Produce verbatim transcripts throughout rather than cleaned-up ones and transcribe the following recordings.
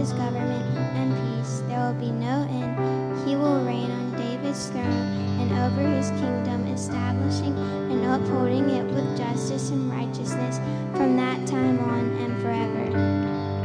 his government and peace. There will be no end. He will reign on David's throne and over his kingdom, establishing and upholding it with justice and righteousness from that time on and forever.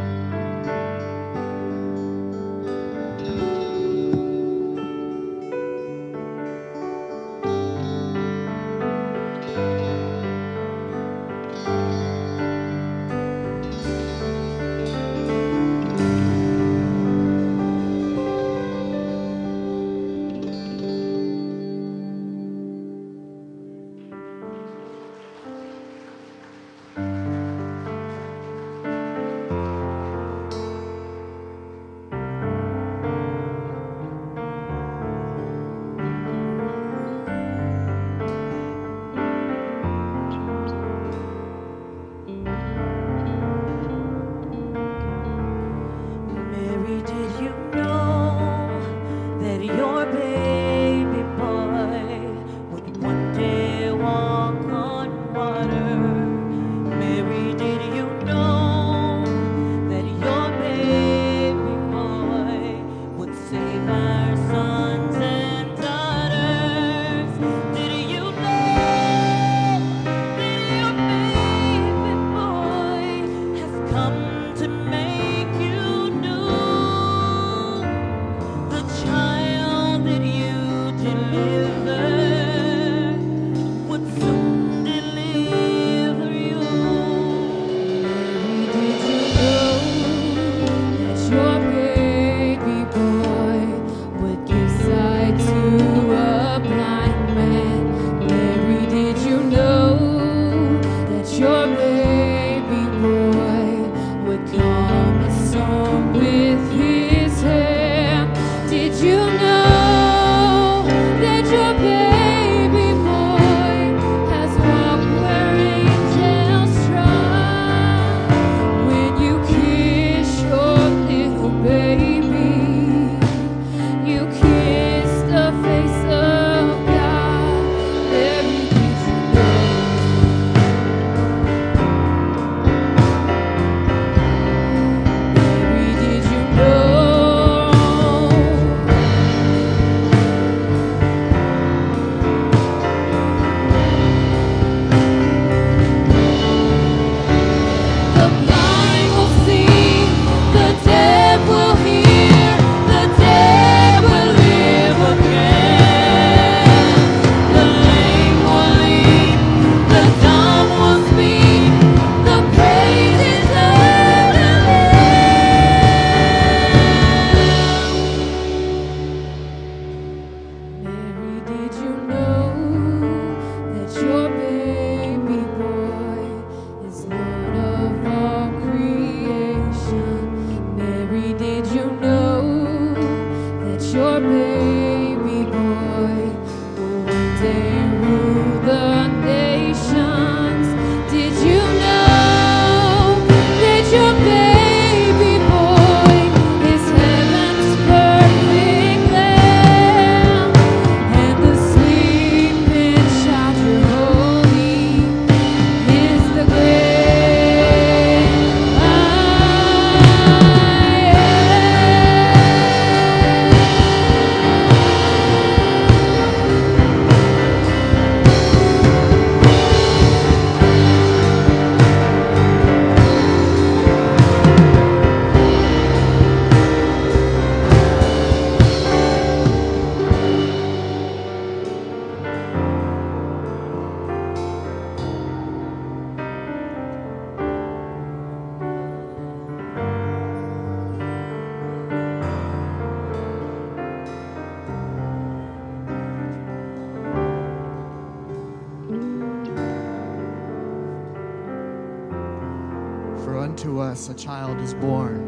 unto us a child is born,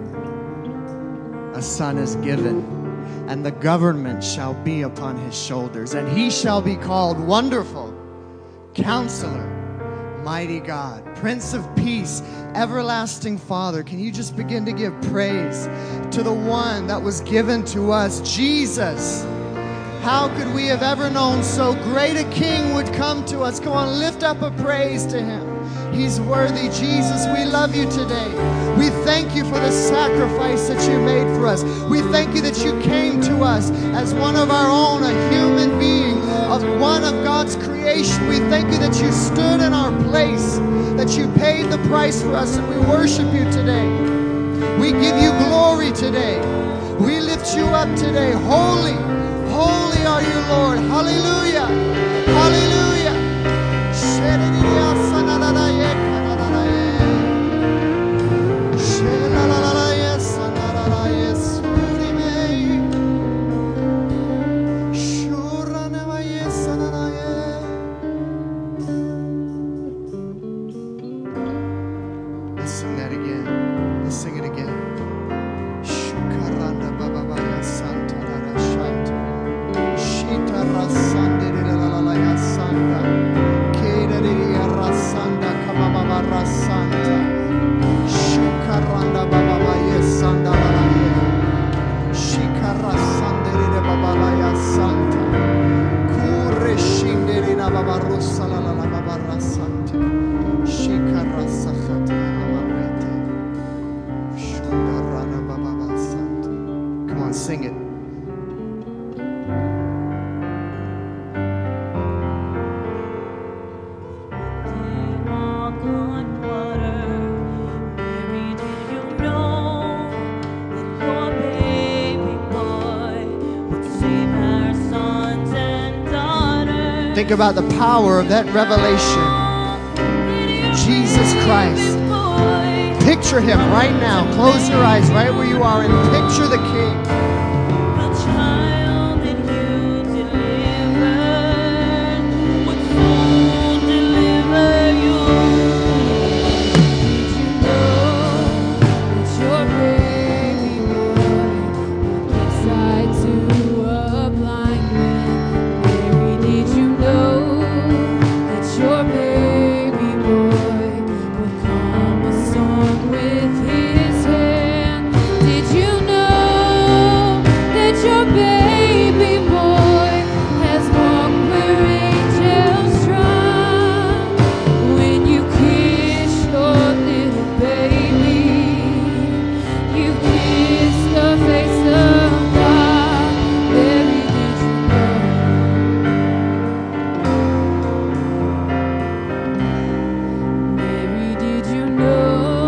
a son is given, and the government shall be upon his shoulders, and he shall be called Wonderful, Counselor, Mighty God, Prince of Peace, Everlasting Father. Can you just begin to give praise to the one that was given to us, Jesus, How could we have ever known so great a King would come to us? Come on, lift up a praise to Him. He's worthy. Jesus, we love you today. We thank you for the sacrifice that you made for us. We thank you that you came to us as one of our own, a human being, of one of God's creation. We thank you that you stood in our place, that you paid the price for us, and we worship you today. We give you glory today. We lift you up today. Holy, holy are you, Lord. Hallelujah. Hallelujah. Let's sing that again. Let's sing it again. Shukaranda bababaya santa rara shanta. Shita rasande rilalaya santa. Keda riya rasanda kamababa rasanta. Shukaranda bababaya sanda lalaya. Shikarasande rira babalaya santa. Kure shinde rira babarosa lalala babarasanta. Shikarasachata. Come on, sing it. Think about the power of that revelation. Jesus Christ. Picture him right now. Close your eyes right where you are and picture the King. The child that you delivered would soon deliver you. Did you know that your baby boy would give sight to a blind man? Mary, did you know that your baby boy would calm a storm with his hand? Did you know that your baby boy has walked where angels trod? When you kiss your little baby, you kiss the face of God. Mary, did you know? Mary, did you know?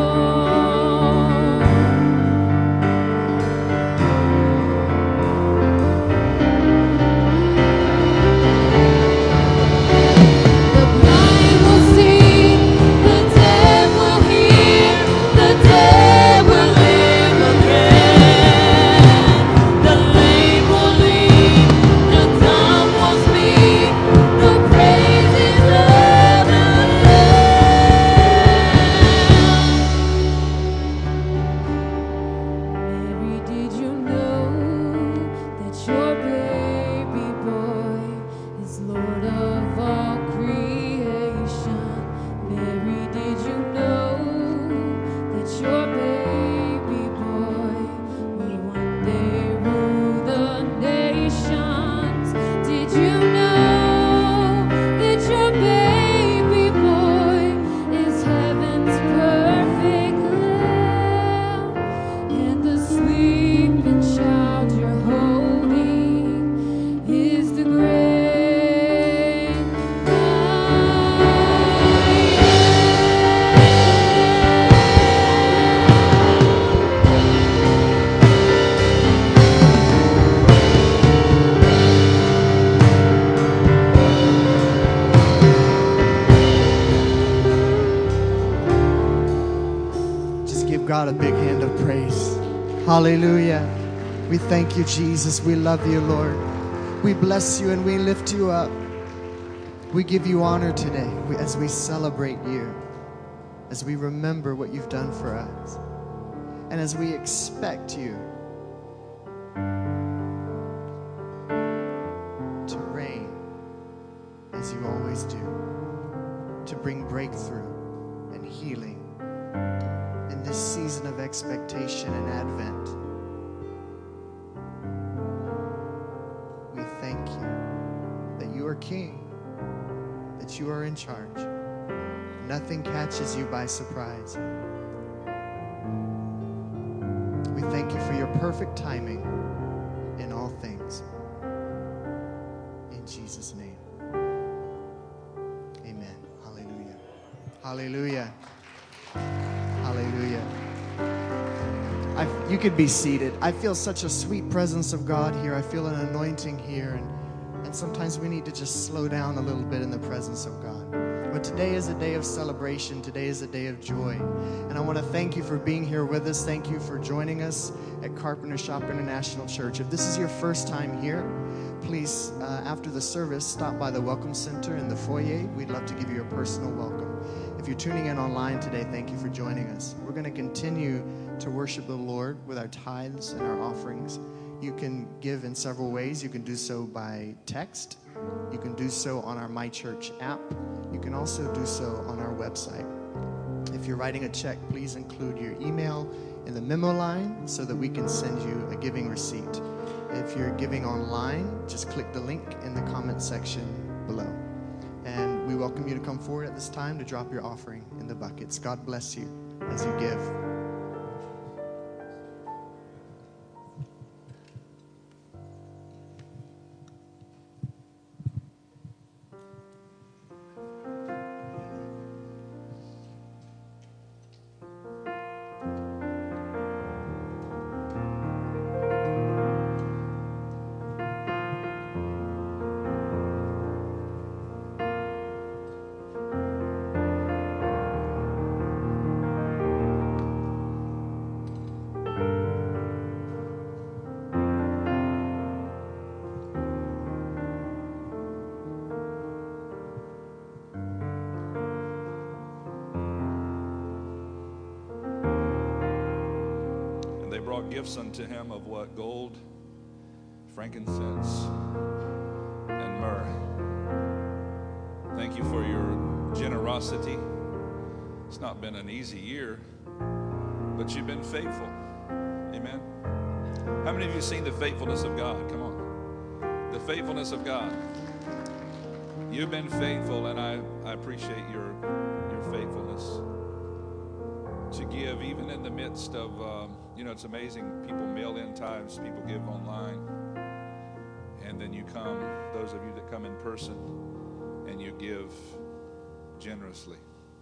The blind will see, the deaf will hear, the dead will live again. The lame will leap, the dumb will speak, the praises of the Lamb. Mary, did you know that your baby boy is Lord of all creation? Mary, did you know that your baby boy will one day rule the nations? Did you know that your baby boy is heaven's perfect lamb? And the sleeping child you're holding is the great I Just give God a big hand of praise. Hallelujah. We thank you, Jesus. We love you, Lord. We bless you and we lift you up. We give you honor today we- as we celebrate you, as we remember what you've done for us, and as we expect you to reign as you always do, to bring breakthrough and healing in this season of expectation and Advent. We thank you. that you are in charge. Nothing catches you by surprise. We thank you for your perfect timing in all things. In Jesus' name. Amen. Hallelujah. Hallelujah. Hallelujah. I, you could be seated. I feel such a sweet presence of God here. I feel an anointing here. And, and sometimes we need to just slow down a little bit in the presence of God. But today is a day of celebration. Today is a day of joy. And I want to thank you for being here with us. Thank you for joining us at Carpenter Shop International Church. If this is your first time here, please, uh, after the service, stop by the Welcome Center in the foyer. We'd love to give you a personal welcome. If you're tuning in online today, thank you for joining us. We're going to continue to worship the Lord with our tithes and our offerings. You can give in several ways. You can do so by text. You can do so on our My Church app. You can also do so on our website. If you're writing a check, please include your email in the memo line so that we can send you a giving receipt. If you're giving online, just click the link in the comment section below. And we welcome you to come forward at this time to drop your offering in the buckets. God bless you as you give. Gifts unto him of what? Gold, frankincense, and myrrh. Thank you for your generosity. It's not been an easy year, but you've been faithful. Amen. How many of you have seen the faithfulness of God? Come on. The faithfulness of God. You've been faithful, and I, I appreciate your, your faithfulness to give, even in the midst of, um, you know, it's amazing. People mail in tithes, people give online, and then you come, those of you that come in person, and you give generously.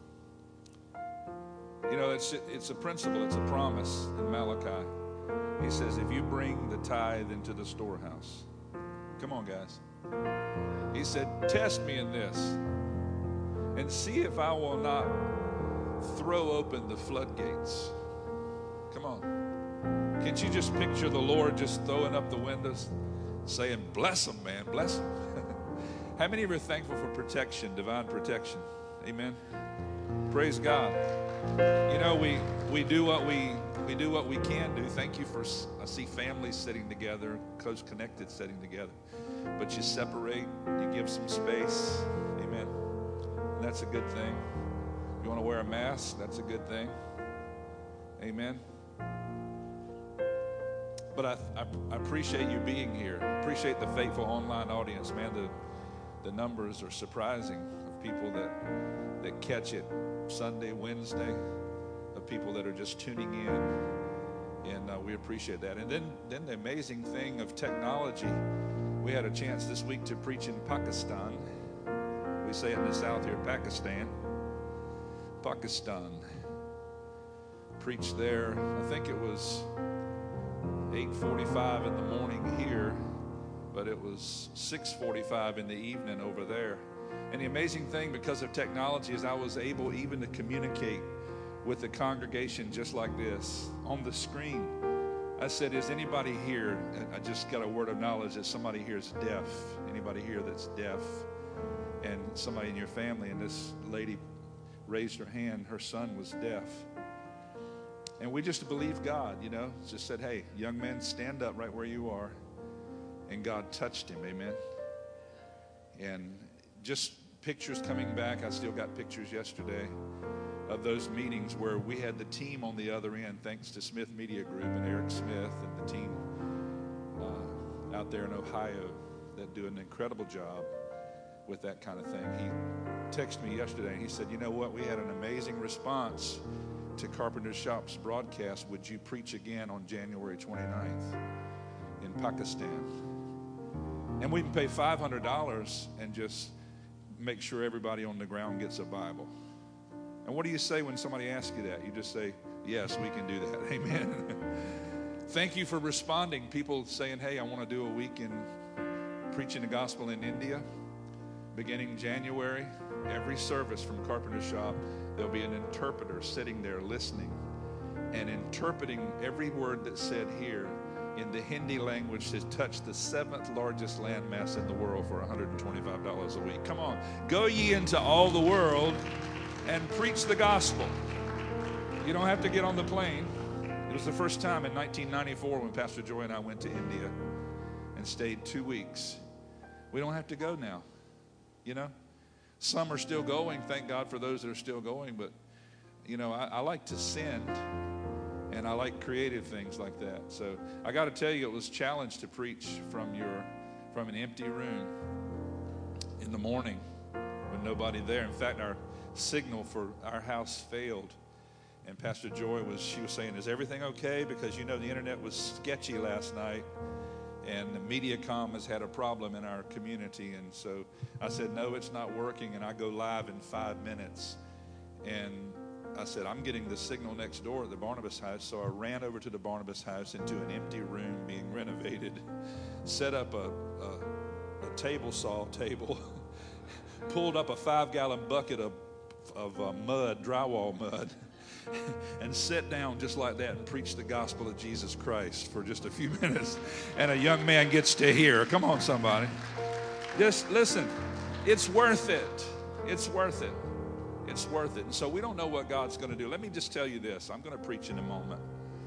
You know, it's it's a principle, it's a promise in Malachi. He says, if you bring the tithe into the storehouse, come on, guys. He said, test me in this and see if I will not throw open the floodgates. Come on. Can't you just picture the Lord just throwing up the windows, saying, bless them, man, bless them. How many of you are thankful for protection, divine protection? Amen. Praise God. You know, we we do what we we do what we can do. Thank you for, I see families sitting together, close connected sitting together. But you separate, you give some space. Amen. And that's a good thing. You want to wear a mask? That's a good thing. Amen. But I, I, I appreciate you being here. I appreciate the faithful online audience. Man, the, the numbers are surprising of people that, that catch it Sunday, Wednesday, of people that are just tuning in. And uh, we appreciate that. And then, then the amazing thing of technology, we had a chance this week to preach in Pakistan. We say it in the South here, Pakistan. Pakistan. Preached there, I think it was eight forty-five in the morning here, but it was six forty-five in the evening over there. And the amazing thing, because of technology, is I was able even to communicate with the congregation just like this. On the screen, I said, is anybody here, I just got a word of knowledge that somebody here is deaf. Anybody here that's deaf? And somebody in your family, and this lady raised her hand, her son was deaf. And we just believed God, you know, just said, hey, young man, stand up right where you are. And God touched him, amen. And just pictures coming back. I still got pictures yesterday of those meetings where we had the team on the other end, thanks to Smith Media Group and Eric Smith and the team out there in Ohio that do an incredible job with that kind of thing. He texted me yesterday, and he said, you know what? We had an amazing response to Carpenter Shop's broadcast. Would you preach again on January twenty-ninth in Pakistan? And we can pay five hundred dollars and just make sure everybody on the ground gets a Bible. And what do you say when somebody asks you that? You just say, yes, we can do that. Amen. Thank you for responding. People saying, hey, I want to do a week in preaching the gospel in India. Beginning January, every service from Carpenter Shop, there'll be an interpreter sitting there listening and interpreting every word that's said here in the Hindi language to touch the seventh largest landmass in the world for one hundred twenty-five dollars a week. Come on, go ye into all the world and preach the gospel. You don't have to get on the plane. It was the first time in nineteen ninety-four when Pastor Joy and I went to India and stayed two weeks. We don't have to go now, you know. Some are still going. Thank God for those that are still going. But, you know, I, I like to send, and I like creative things like that. So I got to tell you, it was a challenge to preach from your from an empty room in the morning with nobody there. In fact, our signal for our house failed. And Pastor Joy was, she was saying, is everything okay? Because, you know, the internet was sketchy last night. And MediaCom has had a problem in our community. And so I said, no, it's not working. And I go live in five minutes. And I said, I'm getting the signal next door at the Barnabas house. So I ran over to the Barnabas house into an empty room being renovated, set up a, a, a table saw table, pulled up a five-gallon bucket of, of uh, mud, drywall mud, and sat down just like that and preached the gospel of Jesus Christ for just a few minutes. And a young man gets to hear. Come on, somebody. Just listen. It's worth it. It's worth it. It's worth it. And so we don't know what God's going to do. Let me just tell you this. I'm going to preach in a moment.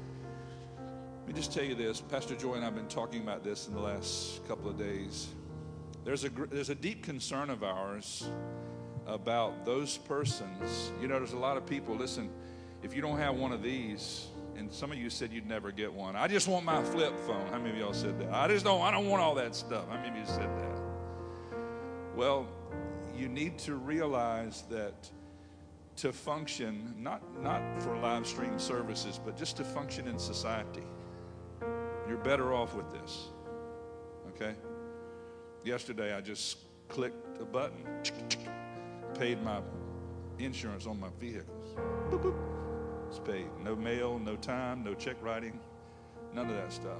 Let me just tell you this. Pastor Joy and I have been talking about this in the last couple of days. There's a, there's a deep concern of ours about those persons. You know, there's a lot of people, listen, if you don't have one of these, and some of you said you'd never get one. I just want my flip phone. How many of y'all said that? I just don't, I don't want all that stuff. How many of you said that? Well, you need to realize that to function, not, not for live stream services, but just to function in society, you're better off with this, okay? Yesterday, I just clicked a button, paid my insurance on my vehicles. Boop, boop. It's paid. No mail, no time, no check writing, none of that stuff.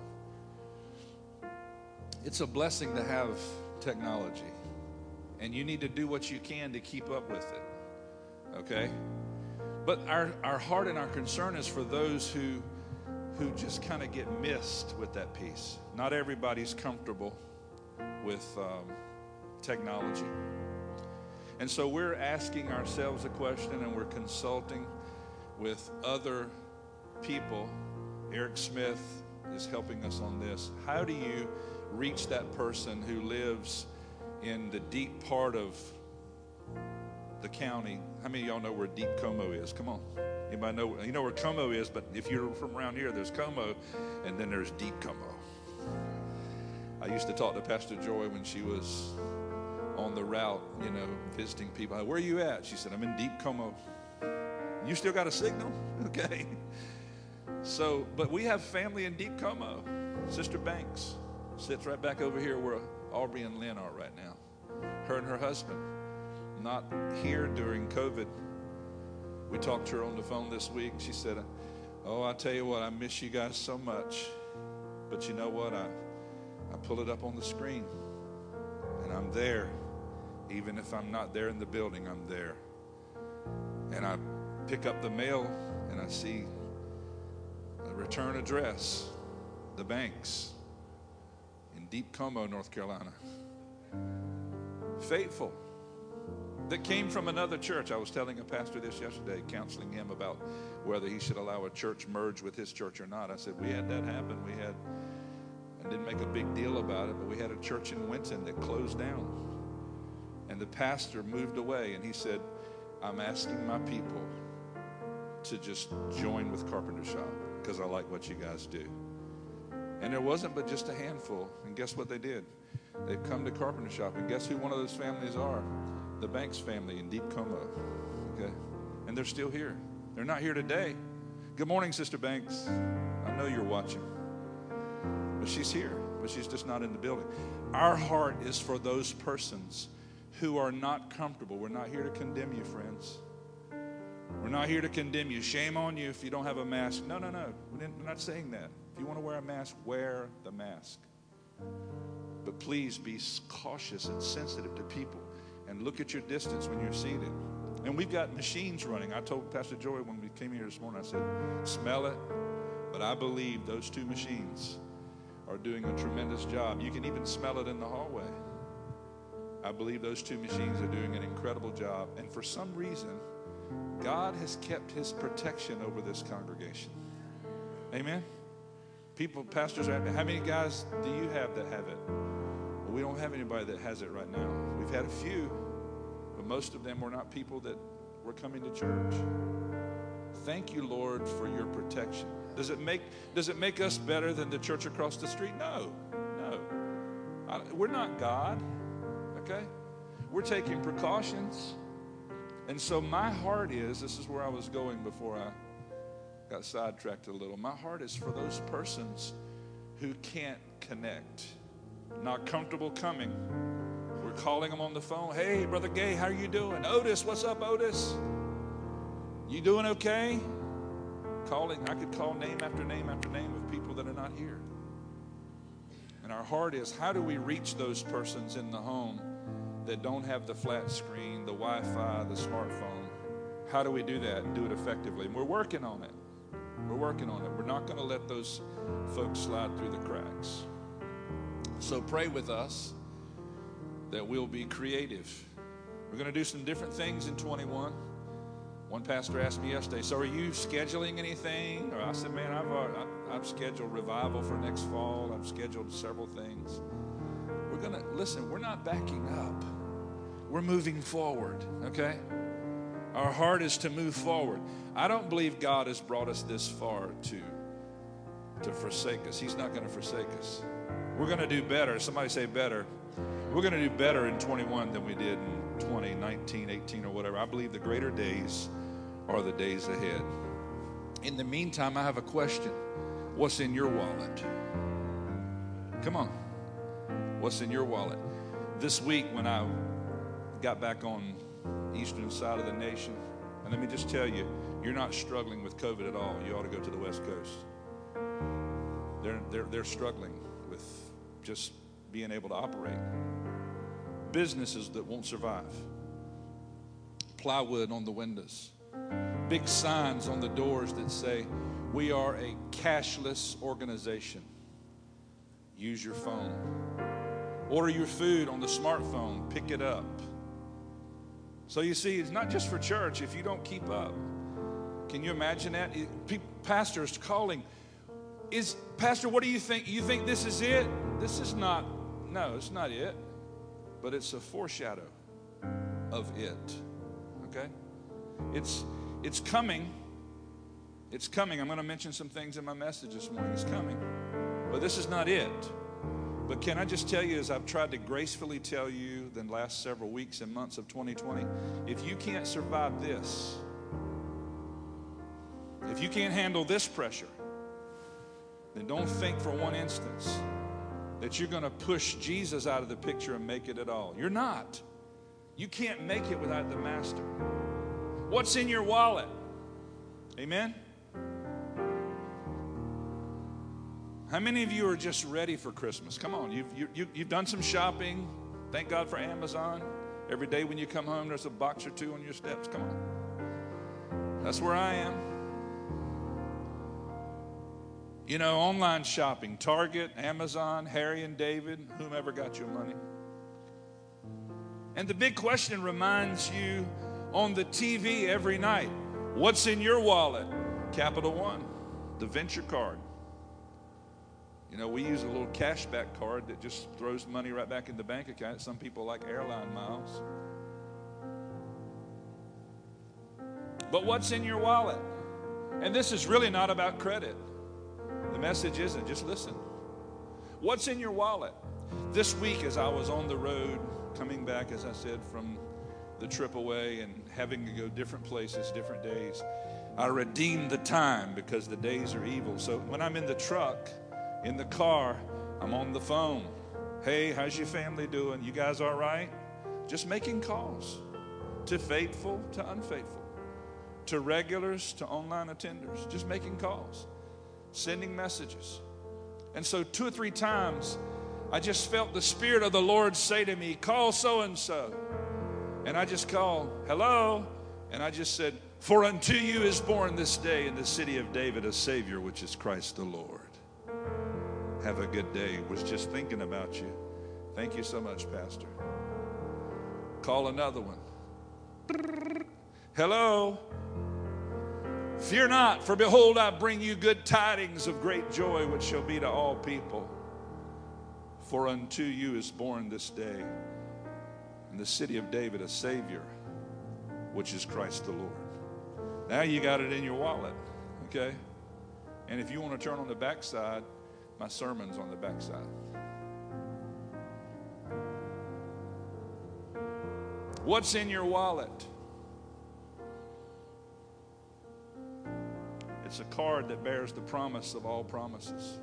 It's a blessing to have technology, and you need to do what you can to keep up with it, okay? But our, our heart and our concern is for those who, who just kind of get missed with that piece. Not everybody's comfortable with um, technology. And so we're asking ourselves a question, and we're consulting with other people. Eric Smith is helping us on this. How do you reach that person who lives in the deep part of the county? How many of y'all know where Deep Como is? Come on. Anybody know? You know where Como is, but if you're from around here, there's Como, and then there's Deep Como. I used to talk to Pastor Joy when she was on the route, you know, visiting people. Where are you at? She said, I'm in Deep Como. You still got a signal? Okay. So, but we have family in Deep Como. Sister Banks sits right back over here where Aubrey and Lynn are right now. Her and her husband, not here during COVID. We talked to her on the phone this week. She said, oh, I tell you what, I miss you guys so much. But you know what? I, I pull it up on the screen, and I'm there. Even if I'm not there in the building, I'm there. And I pick up the mail, and I see a return address, the Banks in Deep Como, North Carolina. Faithful. That came from another church. I was telling a pastor this yesterday, counseling him about whether he should allow a church merge with his church or not. I said, we had that happen. We had, I didn't make a big deal about it, but we had a church in Winton that closed down. And the pastor moved away, and he said, I'm asking my people to just join with Carpenter Shop because I like what you guys do. And there wasn't but just a handful. And guess what they did? They've come to Carpenter Shop, and guess who one of those families are? the Banks family in Deep Como, okay? And they're still here. They're not here today. Good morning, Sister Banks. I know you're watching. But she's here, but she's just not in the building. Our heart is for those persons who are not comfortable. We're not here to condemn you, friends. We're not here to condemn you. Shame on you if you don't have a mask. No, no, no. We're not saying that. If you want to wear a mask, wear the mask. But please be cautious and sensitive to people. And look at your distance when you're seated. And we've got machines running. I told Pastor Joy when we came here this morning, I said, smell it. But I believe those two machines are doing a tremendous job. You can even smell it in the hallway. I believe those two machines are doing an incredible job. And for some reason, God has kept his protection over this congregation. Amen? People, pastors are asking, how many guys do you have that have it? Well, we don't have anybody that has it right now. We've had a few, but most of them were not people that were coming to church. Thank you, Lord, for your protection. Does it make, does it make us better than the church across the street? No, no. I, we're not God, okay? We're taking precautions. And so my heart is, this is where I was going before I got sidetracked a little. My heart is for those persons who can't connect, not comfortable coming. We're calling them on the phone. Hey, Brother Gay, how are you doing? Otis, what's up, Otis? You doing okay? Calling, I could call name after name after name of people that are not here. And our heart is, how do we reach those persons in the home that don't have the flat screen, the Wi-Fi, the smartphone? How do we do that and do it effectively? And we're working on it. We're working on it. We're not going to let those folks slide through the cracks. So pray with us that we'll be creative. We're going to do some different things in twenty-one. One pastor asked me yesterday, so are you scheduling anything? Or I said, man, I've, I've scheduled revival for next fall. I've scheduled several things. We're going to, listen, we're not backing up. We're moving forward, okay? Our heart is to move forward. I don't believe God has brought us this far to, to forsake us. He's not going to forsake us. We're going to do better. Somebody say better. We're going to do better in twenty-one than we did in twenty, nineteen, eighteen, or whatever. I believe the greater days are the days ahead. In the meantime, I have a question. What's in your wallet? Come on. What's in your wallet? This week when I got back on eastern side of the nation, and let me just tell you, you're not struggling with COVID at all. You ought to go to the West Coast. They're, they're, they're struggling with just being able to operate. Businesses that won't survive. Plywood on the windows. Big signs on the doors that say, we are a cashless organization. Use your phone. Order your food on the smartphone. Pick it up. So you see, it's not just for church if you don't keep up. Can you imagine that? People, pastors calling, is Pastor, what do you think? You think this is it? This is not, no, it's not it. But it's a foreshadow of it. Okay? It's it's coming. It's coming. I'm going to mention some things in my message this morning. It's coming. But this is not it. But can I just tell you, as I've tried to gracefully tell you the last several weeks and months of twenty twenty, if you can't survive this, if you can't handle this pressure, then don't think for one instance that you're going to push Jesus out of the picture and make it at all. You're not. You can't make it without the Master. What's in your wallet? Amen? How many of you are just ready for Christmas? Come on, you've, you, you, you've done some shopping. Thank God for Amazon. Every day when you come home, there's a box or two on your steps. Come on. That's where I am. You know, online shopping, Target, Amazon, Harry and David, whomever got your money. And the big question reminds you on the T V every night, what's in your wallet? Capital One, the Venture card. You know, we use a little cashback card that just throws money right back in the bank account. Some people like airline miles. But what's in your wallet? And this is really not about credit. The message isn't. Just listen. What's in your wallet? This week as I was on the road, coming back, as I said, from the trip away and having to go different places, different days. I redeem the time because the days are evil. So when I'm in the truck, in the car, I'm on the phone. Hey, how's your family doing? You guys all right? Just making calls to faithful, to unfaithful, to regulars, to online attenders. Just making calls, sending messages. And so two or three times, I just felt the Spirit of the Lord say to me, call so-and-so. And I just called, hello. And I just said, for unto you is born this day in the city of David a Savior, which is Christ the Lord. Have a good day. Was just thinking about you. Thank you so much, Pastor. Call another one. Hello. Fear not, for behold, I bring you good tidings of great joy, which shall be to all people. For unto you is born this day in the city of David a Savior, which is Christ the Lord. Now you got it in your wallet, okay? And if you want to turn on the backside, my sermon's on the backside. What's in your wallet? It's a card that bears the promise of all promises.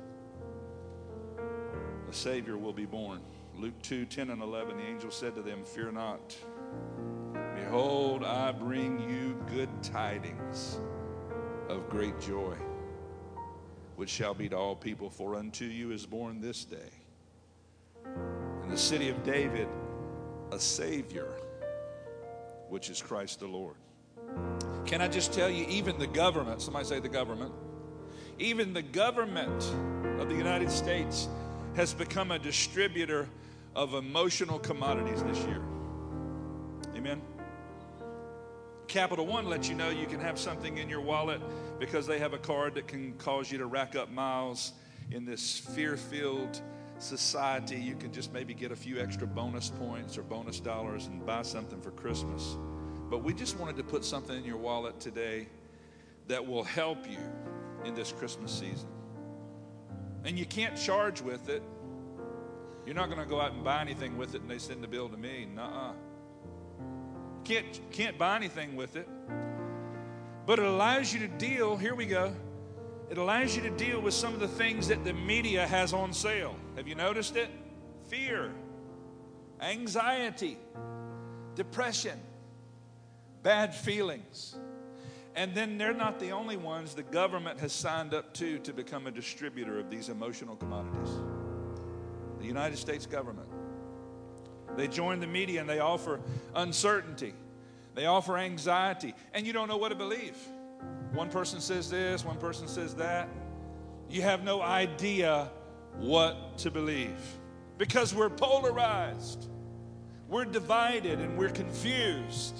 The Savior will be born. Luke two, ten and eleven, the angel said to them, fear not. Behold, I bring you good tidings of great joy, which shall be to all people. For unto you is born this day in the city of David a Savior, which is Christ the Lord. Can I just tell you, even the government, somebody say the government, even the government of the United States has become a distributor of emotional commodities this year. Amen. Capital One lets you know you can have something in your wallet because they have a card that can cause you to rack up miles in this fear-filled society. You can just maybe get a few extra bonus points or bonus dollars and buy something for Christmas. But we just wanted to put something in your wallet today that will help you in this Christmas season. And you can't charge with it. You're not going to go out and buy anything with it and they send the bill to me. Nuh-uh. Can't, can't buy anything with it. But it allows you to deal, here we go, it allows you to deal with some of the things that the media has on sale. Have you noticed it? Fear, anxiety, depression, bad feelings. And then they're not the only ones the government has signed up to to become a distributor of these emotional commodities. The United States government. They join the media and they offer uncertainty. They offer anxiety. And you don't know what to believe. One person says this, one person says that. You have no idea what to believe. Because we're polarized. We're divided and we're confused.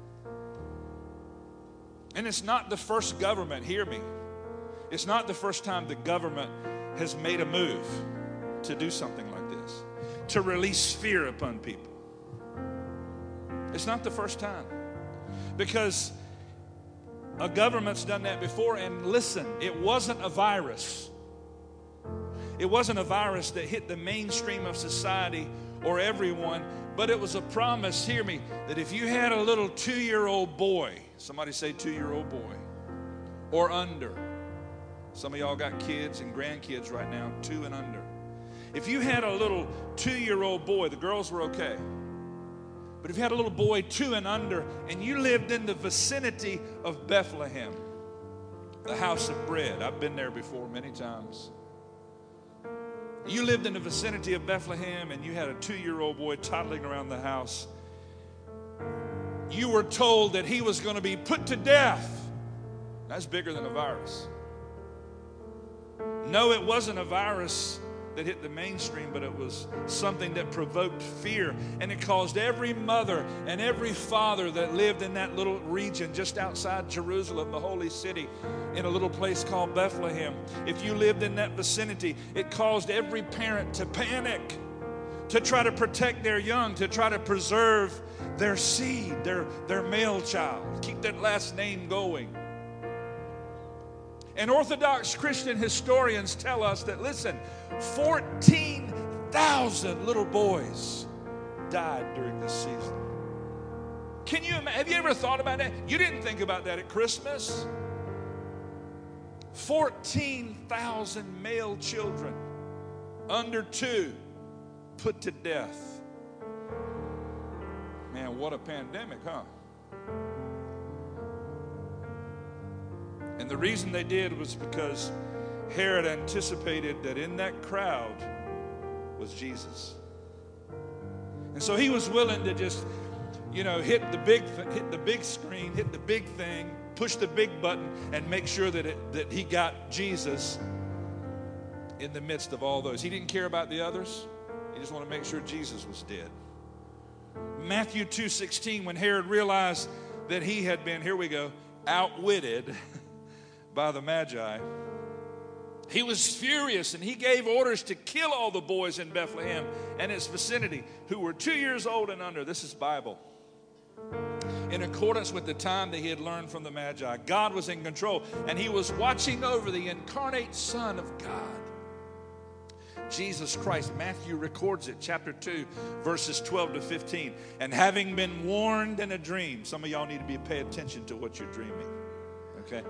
And it's not the first government, hear me. It's not the first time the government has made a move to do something like this, to release fear upon people. It's not the first time. Because a government's done that before, and listen, it wasn't a virus. It wasn't a virus that hit the mainstream of society or everyone, but it was a promise, hear me, that if you had a little two-year-old boy, somebody say two-year-old boy, or under. Some of y'all got kids and grandkids right now, two and under. If you had a little two-year-old boy, the girls were okay. But if you had a little boy two and under, and you lived in the vicinity of Bethlehem, the house of bread, I've been there before many times. You lived in the vicinity of Bethlehem and you had a two-year-old boy toddling around the house. You were told that he was going to be put to death. That's bigger than a virus. No, it wasn't a virus that hit the mainstream, but it was something that provoked fear. And it caused every mother and every father that lived in that little region just outside Jerusalem, the holy city, in a little place called Bethlehem. If you lived in that vicinity, it caused every parent to panic, to try to protect their young, to try to preserve their seed, their, their male child. Keep that last name going. And Orthodox Christian historians tell us that, listen, fourteen thousand little boys died during this season. Can you, have you ever thought about that? You didn't think about that at Christmas. fourteen thousand male children under two put to death. Man, what a pandemic, huh? And the reason they did was because Herod anticipated that in that crowd was Jesus. And so he was willing to just, you know, hit the big, hit the big screen, hit the big thing, push the big button, and make sure that it, that he got Jesus in the midst of all those. He didn't care about the others. He just wanted to make sure Jesus was dead. Matthew two sixteen, when Herod realized that he had been, here we go, outwitted by the Magi, he was furious, and he gave orders to kill all the boys in Bethlehem and its vicinity who were two years old and under. This is Bible. In accordance with the time that he had learned from the Magi, God was in control, and he was watching over the incarnate Son of God, Jesus Christ. Matthew records it, chapter two, verses twelve to fifteen. And having been warned in a dream, some of y'all need to be pay attention to what you're dreaming, okay?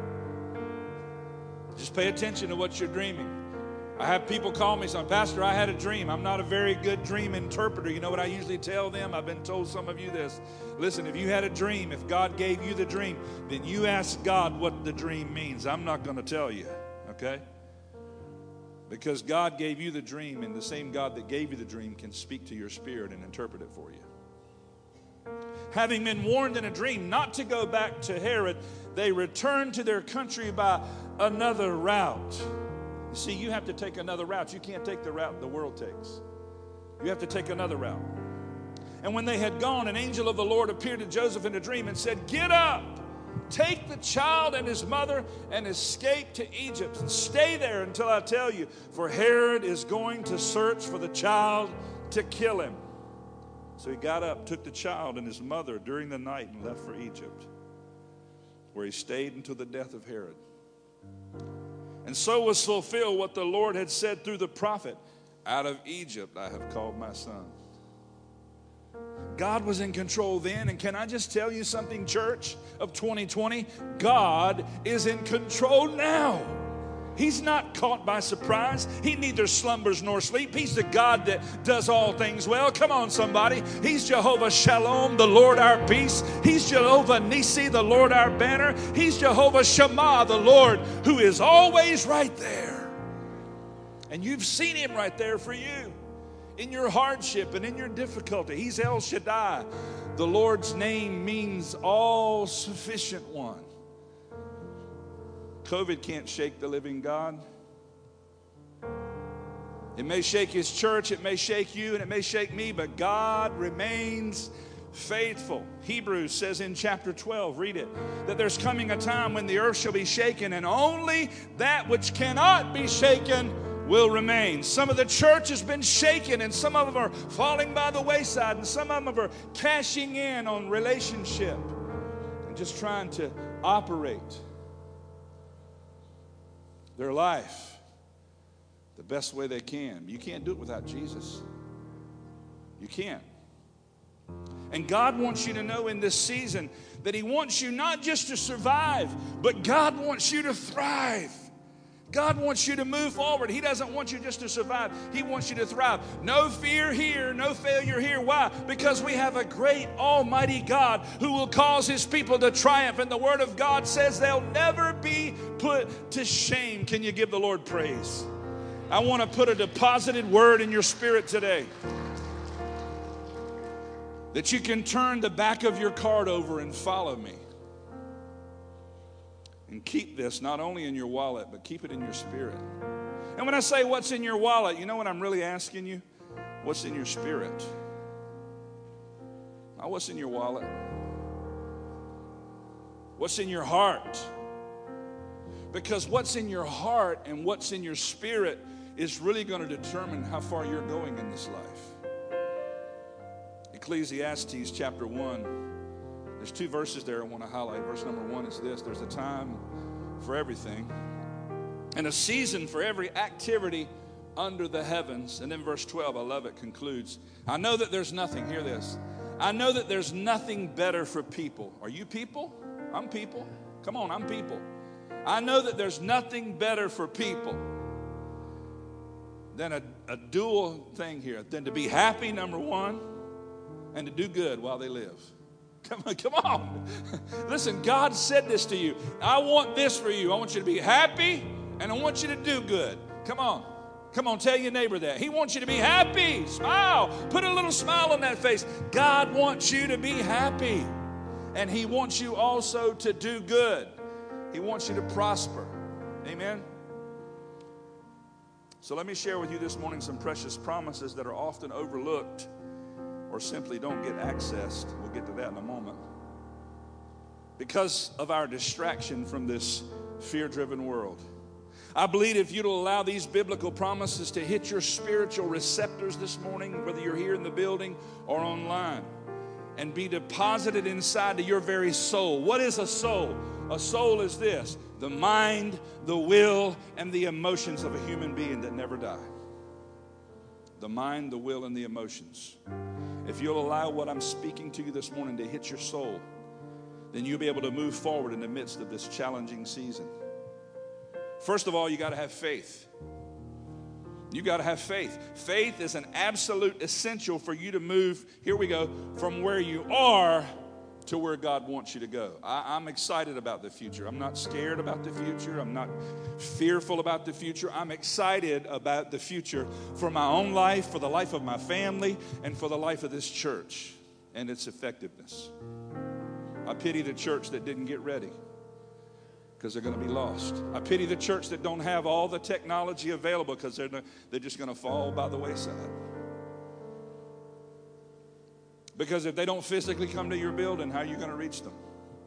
Just pay attention to what you're dreaming. I have people call me, saying, Pastor, I had a dream. I'm not a very good dream interpreter. You know what I usually tell them? I've been told some of you this. Listen, if you had a dream, if God gave you the dream, then you ask God what the dream means. I'm not going to tell you, okay? Because God gave you the dream, and the same God that gave you the dream can speak to your spirit and interpret it for you. Having been warned in a dream not to go back to Herod, they returned to their country by another route. You see, you have to take another route. You can't take the route the world takes. You have to take another route. And when they had gone, an angel of the Lord appeared to Joseph in a dream and said, Get up, take the child and his mother and escape to Egypt and stay there until I tell you, for Herod is going to search for the child to kill him. So he got up, took the child and his mother during the night and left for Egypt, where he stayed until the death of Herod. And so was fulfilled what the Lord had said through the prophet, Out of Egypt I have called my son. God was in control then, and can I just tell you something, church of twenty twenty? God is in control now. He's not caught by surprise. He neither slumbers nor sleep. He's the God that does all things well. Come on, somebody. He's Jehovah Shalom, the Lord our peace. He's Jehovah Nisi, the Lord our banner. He's Jehovah Shammah, the Lord who is always right there. And you've seen him right there for you in your hardship and in your difficulty. He's El Shaddai. The Lord's name means all sufficient one. COVID can't shake the living God. It may shake his church, it may shake you, and it may shake me, but God remains faithful. Hebrews says in chapter twelve, read it, that there's coming a time when the earth shall be shaken, and only that which cannot be shaken will remain. Some of the church has been shaken, and some of them are falling by the wayside, and some of them are cashing in on relationship and just trying to operate their life the best way they can. You can't do it without Jesus. You can't. And God wants you to know in this season that he wants you not just to survive, but God wants you to thrive. God wants you to move forward. He doesn't want you just to survive. He wants you to thrive. No fear here, no failure here. Why? Because we have a great almighty God who will cause his people to triumph. And the word of God says they'll never be put to shame. Can you give the Lord praise? I want to put a deposited word in your spirit today, that you can turn the back of your card over and follow me. And keep this not only in your wallet, but keep it in your spirit. And when I say what's in your wallet, you know what I'm really asking you? What's in your spirit? Not what's in your wallet. What's in your heart? Because what's in your heart and what's in your spirit is really going to determine how far you're going in this life. Ecclesiastes chapter one. There's two verses there I want to highlight. Verse number one is this: there's a time for everything and a season for every activity under the heavens. And then verse twelve, I love it, concludes, I know that there's nothing, hear this, I know that there's nothing better for people. Are you people? I'm people. Come on, I'm people. I know that there's nothing better for people than a, a dual thing here, than to be happy, number one, and to do good while they live. Come on, come on. Listen, God said this to you. I want this for you. I want you to be happy, and I want you to do good. Come on. Come on, tell your neighbor that. He wants you to be happy. Smile. Put a little smile on that face. God wants you to be happy. And He wants you also to do good. He wants you to prosper. Amen? So let me share with you this morning some precious promises that are often overlooked or simply don't get accessed. We'll get to that in a moment. Because of our distraction from this fear-driven world. I believe if you'd allow these biblical promises to hit your spiritual receptors this morning, whether you're here in the building or online, and be deposited inside to your very soul. What is a soul? A soul is this: the mind, the will, and the emotions of a human being that never die. The mind, the will, and the emotions. If you'll allow what I'm speaking to you this morning to hit your soul, then you'll be able to move forward in the midst of this challenging season. First of all, you got to have faith. You got to have faith. Faith is an absolute essential for you to move, here we go, from where you are to where God wants you to go. I, I'm excited about the future. I'm not scared about the future. I'm not fearful about the future. I'm excited about the future for my own life, for the life of my family, and for the life of this church and its effectiveness. I pity the church that didn't get ready, because they're going to be lost. I pity the church that don't have all the technology available, because they're, they're just going to fall by the wayside. Because if they don't physically come to your building, how are you going to reach them?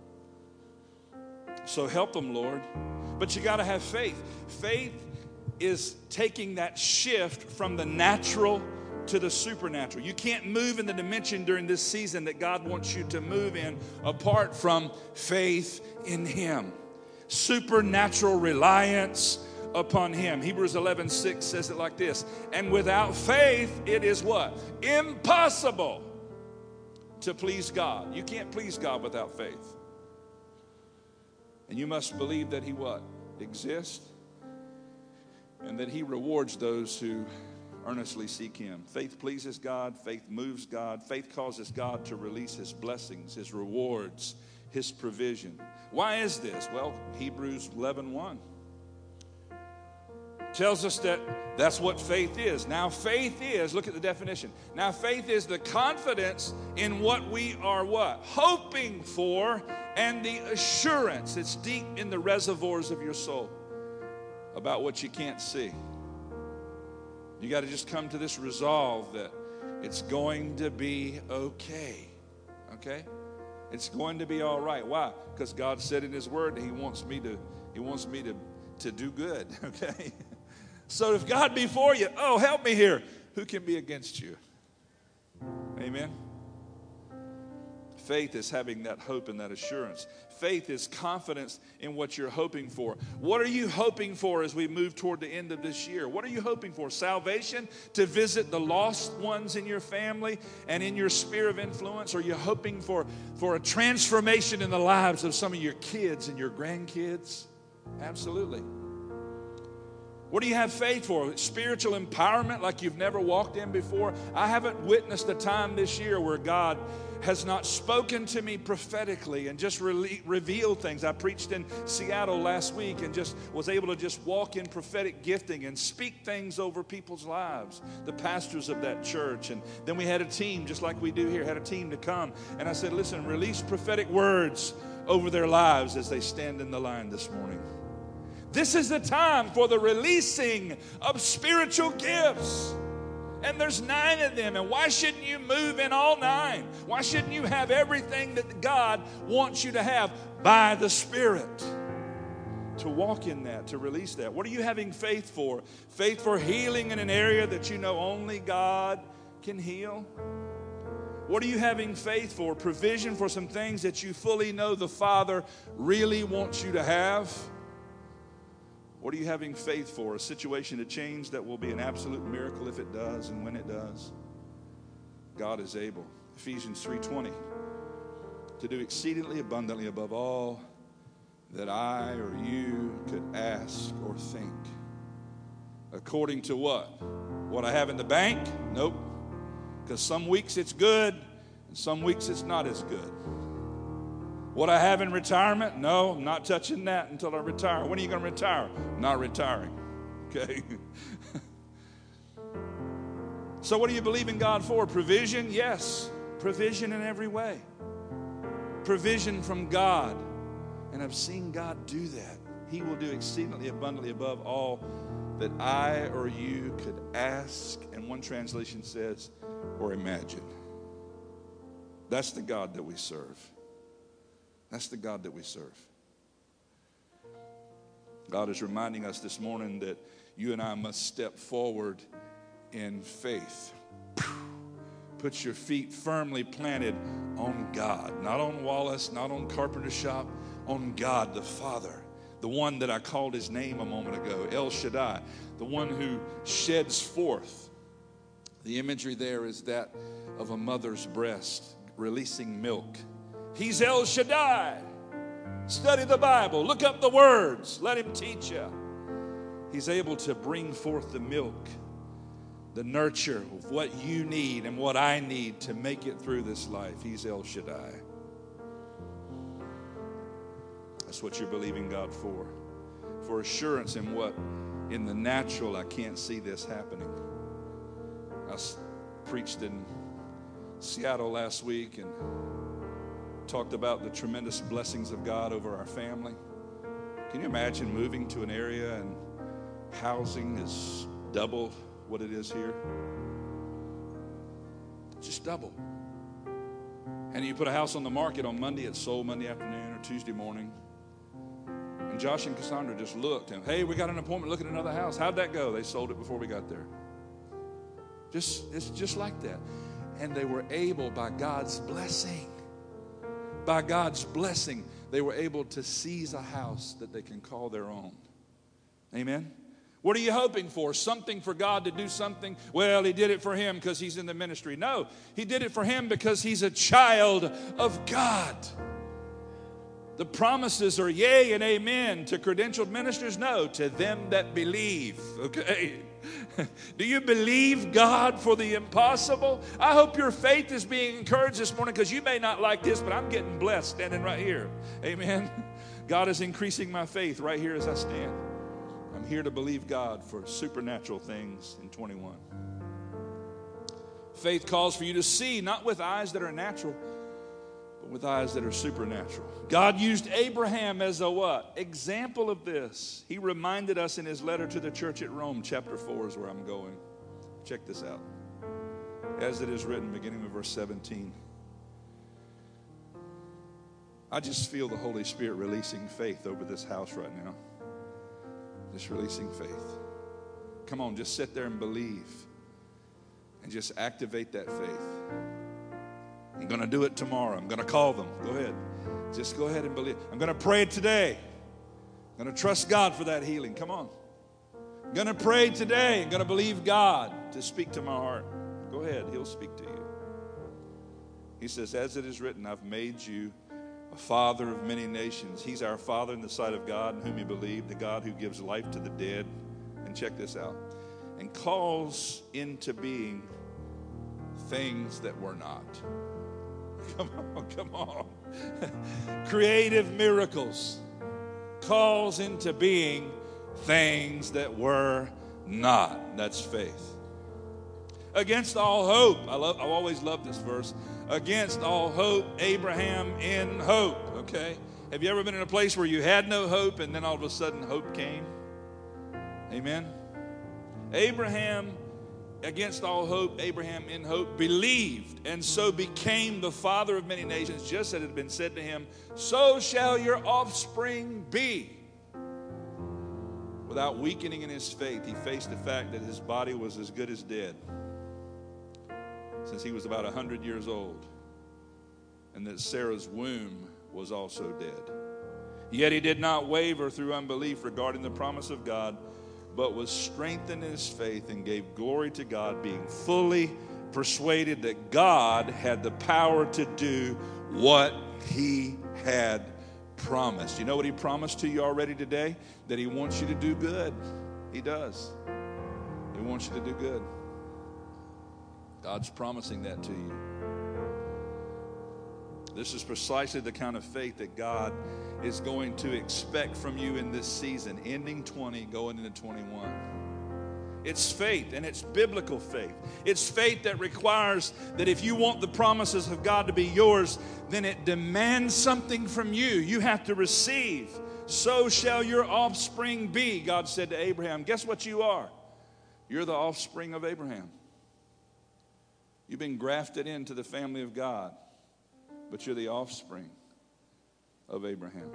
So help them, Lord. But you got to have faith. Faith is taking that shift from the natural to the supernatural. You can't move in the dimension during this season that God wants you to move in apart from faith in Him. Supernatural reliance upon Him. Hebrews eleven six says it like this: and without faith it is what? Impossible to please God. You can't please God without faith. And you must believe that He what? Exists, and that He rewards those who earnestly seek Him. Faith pleases God. Faith moves God. Faith causes God to release His blessings, His rewards, His provision. Why is this? Well, Hebrews eleven one tells us that that's what faith is. Now, faith is, look at the definition. Now, faith is the confidence in what we are what? Hoping for, and the assurance. It's deep in the reservoirs of your soul about what you can't see. You got to just come to this resolve that it's going to be okay. Okay? It's going to be all right. Why? Because God said in His Word that He wants me to, He wants me to, to do good. Okay? So if God be for you, oh, help me here. Who can be against you? Amen? Faith is having that hope and that assurance. Faith is confidence in what you're hoping for. What are you hoping for as we move toward the end of this year? What are you hoping for? Salvation? To visit the lost ones in your family and in your sphere of influence? Or are you hoping for, for a transformation in the lives of some of your kids and your grandkids? Absolutely. What do you have faith for? Spiritual empowerment like you've never walked in before? I haven't witnessed a time this year where God has not spoken to me prophetically and just re- revealed things. I preached in Seattle last week and just was able to just walk in prophetic gifting and speak things over people's lives, the pastors of that church. And then we had a team, just like we do here, had a team to come. And I said, listen, release prophetic words over their lives as they stand in the line this morning. This is the time for the releasing of spiritual gifts. And there's nine of them. And why shouldn't you move in all nine? Why shouldn't you have everything that God wants you to have by the Spirit? To walk in that, to release that. What are you having faith for? Faith for healing in an area that you know only God can heal? What are you having faith for? Provision for some things that you fully know the Father really wants you to have? What are you having faith for? A situation to change that will be an absolute miracle if it does, and when it does. God is able. Ephesians three twenty. To do exceedingly abundantly above all that I or you could ask or think. According to what? What I have in the bank? Nope. Because some weeks it's good, and some weeks it's not as good. What I have in retirement? No, I'm not touching that until I retire. When are you going to retire? Not retiring. Okay. So what do you believe in God for? Provision? Yes. Provision in every way. Provision from God. And I've seen God do that. He will do exceedingly abundantly above all that I or you could ask. And one translation says, or imagine. That's the God that we serve. That's the God that we serve. God is reminding us this morning that you and I must step forward in faith. Put your feet firmly planted on God. Not on Wallace, not on Carpenter Shop, on God the Father. The one that I called his name a moment ago, El Shaddai. The one who sheds forth. The imagery there is that of a mother's breast releasing milk. He's El Shaddai. Study the Bible. Look up the words. Let him teach you. He's able to bring forth the milk, the nurture of what you need and what I need to make it through this life. He's El Shaddai. That's what you're believing God for. For assurance in what? In the natural, I can't see this happening. I preached in Seattle last week and talked about the tremendous blessings of God over our family. Can you imagine moving to an area and housing is double what it is here? Just double. And you put a house on the market on Monday, it's sold Monday afternoon or Tuesday morning. And Josh and Cassandra just looked and, hey, we got an appointment, look at another house. How'd that go? They sold it before we got there. Just, it's just like that. And they were able, by God's blessing, by God's blessing, they were able to seize a house that they can call their own. Amen? What are you hoping for? Something for God to do something? Well, he did it for him because he's in the ministry. No, he did it for him because he's a child of God. The promises are yea and amen. To credentialed ministers? No, to them that believe. Okay? Do you believe God for the impossible? I hope your faith is being encouraged this morning, because you may not like this, but I'm getting blessed standing right here. Amen. God is increasing my faith right here as I stand. I'm here to believe God for supernatural things in twenty-one. Faith calls for you to see, not with eyes that are natural, but with eyes that are supernatural. God used Abraham as a what? Example of this. He reminded us in his letter to the church at Rome, chapter four is where I'm going. Check this out. As it is written, beginning with verse seventeen. I just feel the Holy Spirit releasing faith over this house right now. Just releasing faith. Come on, just sit there and believe. And just activate that faith. I'm going to do it tomorrow. I'm going to call them. Go ahead. Just go ahead and believe. I'm going to pray it today. I'm going to trust God for that healing. Come on. I'm going to pray today. I'm going to believe God to speak to my heart. Go ahead. He'll speak to you. He says, as it is written, I've made you a father of many nations. He's our Father in the sight of God, in whom we believe, the God who gives life to the dead. And check this out. And calls into being things that were not. Come on, come on. Creative miracles. Calls into being things that were not. That's faith. Against all hope. I love, I've always loved this verse. Against all hope, Abraham in hope. Okay? Have you ever been in a place where you had no hope and then all of a sudden hope came? Amen? Abraham, against all hope, Abraham in hope, believed, and so became the father of many nations, just as it had been said to him, so shall your offspring be. Without weakening in his faith, he faced the fact that his body was as good as dead, since he was about one hundred years old, and that Sarah's womb was also dead. Yet he did not waver through unbelief regarding the promise of God, but was strengthened in his faith and gave glory to God, being fully persuaded that God had the power to do what he had promised. You know what he promised to you already today? That he wants you to do good. He does. He wants you to do good. God's promising that to you. This is precisely the kind of faith that God is going to expect from you in this season, ending twenty, going into twenty-one. It's faith, and it's biblical faith. It's faith that requires that if you want the promises of God to be yours, then it demands something from you. You have to receive. So shall your offspring be, God said to Abraham. Guess what you are? You're the offspring of Abraham. You've been grafted into the family of God, but you're the offspring of Abraham.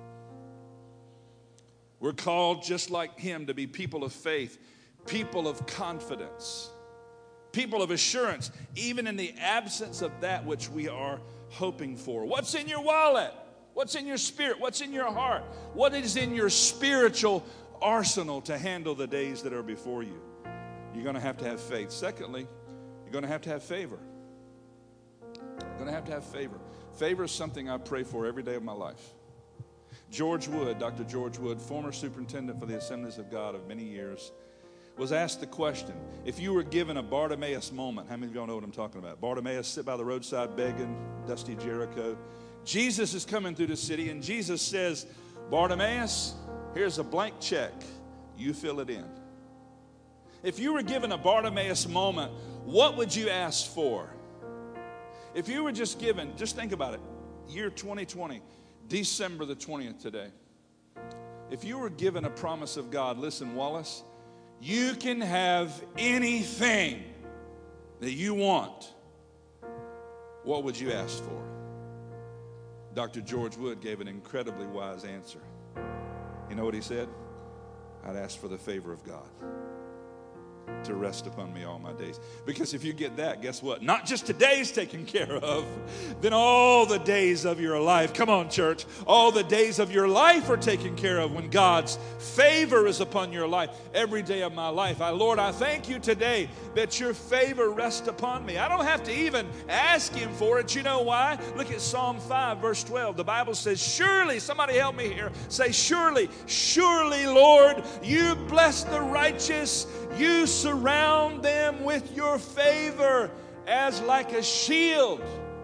We're called just like him to be people of faith, people of confidence, people of assurance, even in the absence of that which we are hoping for. What's in your wallet? What's in your spirit? What's in your heart? What is in your spiritual arsenal to handle the days that are before you? You're going to have to have faith. Secondly, you're going to have to have favor. You're going to have to have favor. Favor is something I pray for every day of my life. George Wood, Doctor George Wood, former superintendent for the Assemblies of God of many years, was asked the question, if you were given a Bartimaeus moment, how many of y'all know what I'm talking about? Bartimaeus sit by the roadside begging, dusty Jericho. Jesus is coming through the city, and Jesus says, Bartimaeus, here's a blank check. You fill it in. If you were given a Bartimaeus moment, what would you ask for? If you were just given, just think about it, year twenty twenty, December the twentieth today. If you were given a promise of God, listen, Wallace, you can have anything that you want. What would you ask for? Doctor George Wood gave an incredibly wise answer. You know what he said? I'd ask for the favor of God to rest upon me all my days. Because if you get that, guess what? Not just today's taken care of, then all the days of your life. Come on, church. All the days of your life are taken care of when God's favor is upon your life. Every day of my life. I, Lord, I thank you today that your favor rests upon me. I don't have to even ask him for it. You know why? Look at Psalm five, verse twelve. The Bible says, surely, somebody help me here. Say, surely, surely, Lord, you bless the righteous. You surround them with your favor as like a shield.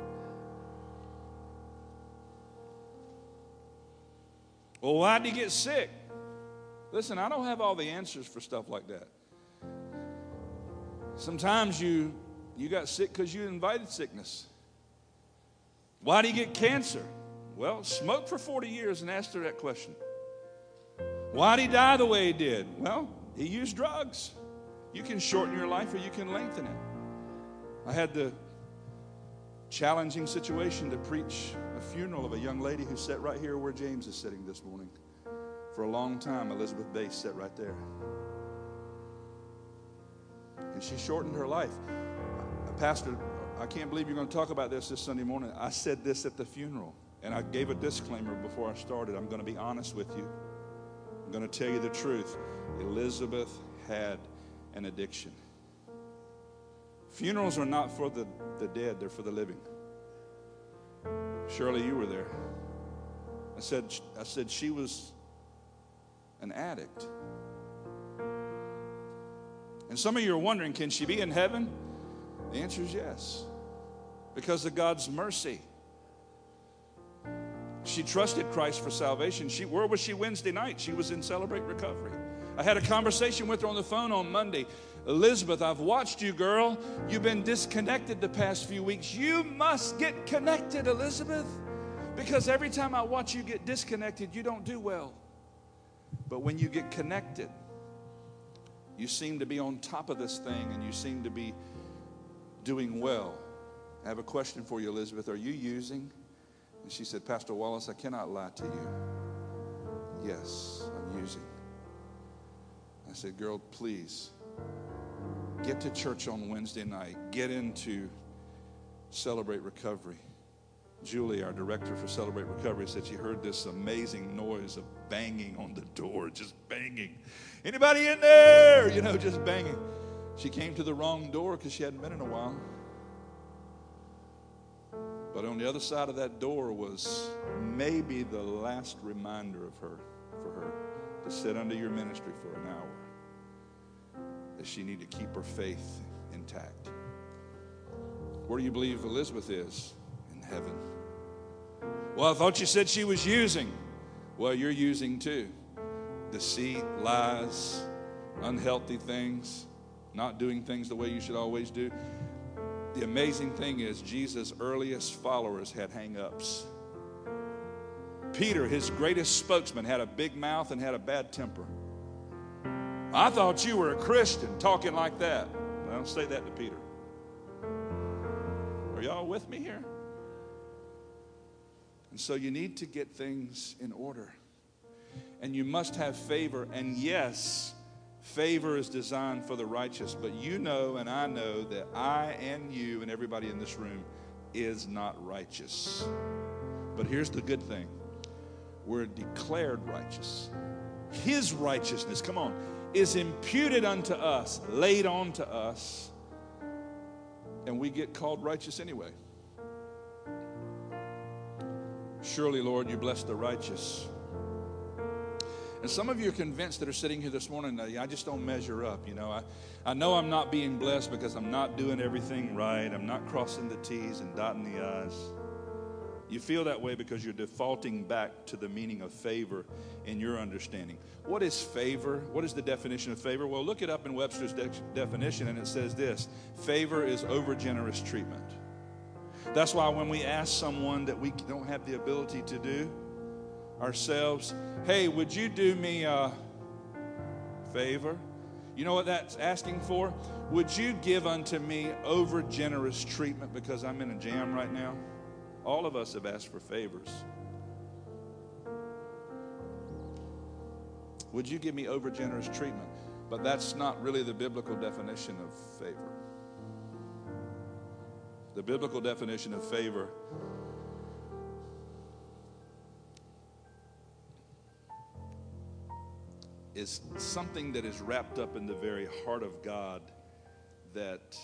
Well, why did he get sick? Listen, I don't have all the answers for stuff like that. Sometimes you, you got sick because you invited sickness. Why did he get cancer? Well, smoked for forty years and asked her that question. Why did he die the way he did? Well, he used drugs. You can shorten your life or you can lengthen it. I had the challenging situation to preach a funeral of a young lady who sat right here where James is sitting this morning. For a long time, Elizabeth Bass sat right there. And she shortened her life. Pastor, I can't believe you're going to talk about this this Sunday morning. I said this at the funeral, and I gave a disclaimer before I started. I'm going to be honest with you. I'm going to tell you the truth. Elizabeth had an addiction. Funerals are not for the, the dead, they're for the living. Shirley, you were there. I said, I said she was an addict. And some of you are wondering, can she be in heaven? The answer is yes. Because of God's mercy. She trusted Christ for salvation. She, where was she Wednesday night? She was in Celebrate Recovery. I had a conversation with her on the phone on Monday. Elizabeth, I've watched you, girl. You've been disconnected the past few weeks. You must get connected, Elizabeth. Because every time I watch you get disconnected, you don't do well. But when you get connected, you seem to be on top of this thing and you seem to be doing well. I have a question for you, Elizabeth. Are you using? And she said, Pastor Wallace, I cannot lie to you. Yes, I'm using. I said, girl, please, get to church on Wednesday night. Get into Celebrate Recovery. Julie, our director for Celebrate Recovery, said she heard this amazing noise of banging on the door, just banging. Anybody in there? You know, just banging. She came to the wrong door because she hadn't been in a while. But on the other side of that door was maybe the last reminder of her, for her to sit under your ministry for an hour, that she needed to keep her faith intact. Where do you believe Elizabeth is? In heaven. Well, I thought you said she was using. Well, you're using too. Deceit, lies, unhealthy things, not doing things the way you should always do. The amazing thing is Jesus' earliest followers had hang-ups. Peter, his greatest spokesman, had a big mouth and had a bad temper. I thought you were a Christian talking like that. I don't say that to Peter. Are y'all with me here? And so you need to get things in order. And you must have favor. And yes, favor is designed for the righteous. But you know and I know that I and you and everybody in this room is not righteous. But here's the good thing. We're declared righteous. His righteousness, come on, is imputed unto us, laid on to us. And we get called righteous anyway. Surely, Lord, you bless the righteous. And some of you are convinced that are sitting here this morning, I just don't measure up. You know, I, I know I'm not being blessed because I'm not doing everything right. I'm not crossing the T's and dotting the I's. You feel that way because you're defaulting back to the meaning of favor in your understanding. What is favor? What is the definition of favor? Well, look it up in Webster's de- definition, and it says this: favor is overgenerous treatment. That's why when we ask someone that we don't have the ability to do ourselves, hey, would you do me a favor? You know what that's asking for? Would you give unto me overgenerous treatment because I'm in a jam right now? All of us have asked for favors. Would you give me overgenerous treatment? But that's not really the biblical definition of favor. The biblical definition of favor is something that is wrapped up in the very heart of God that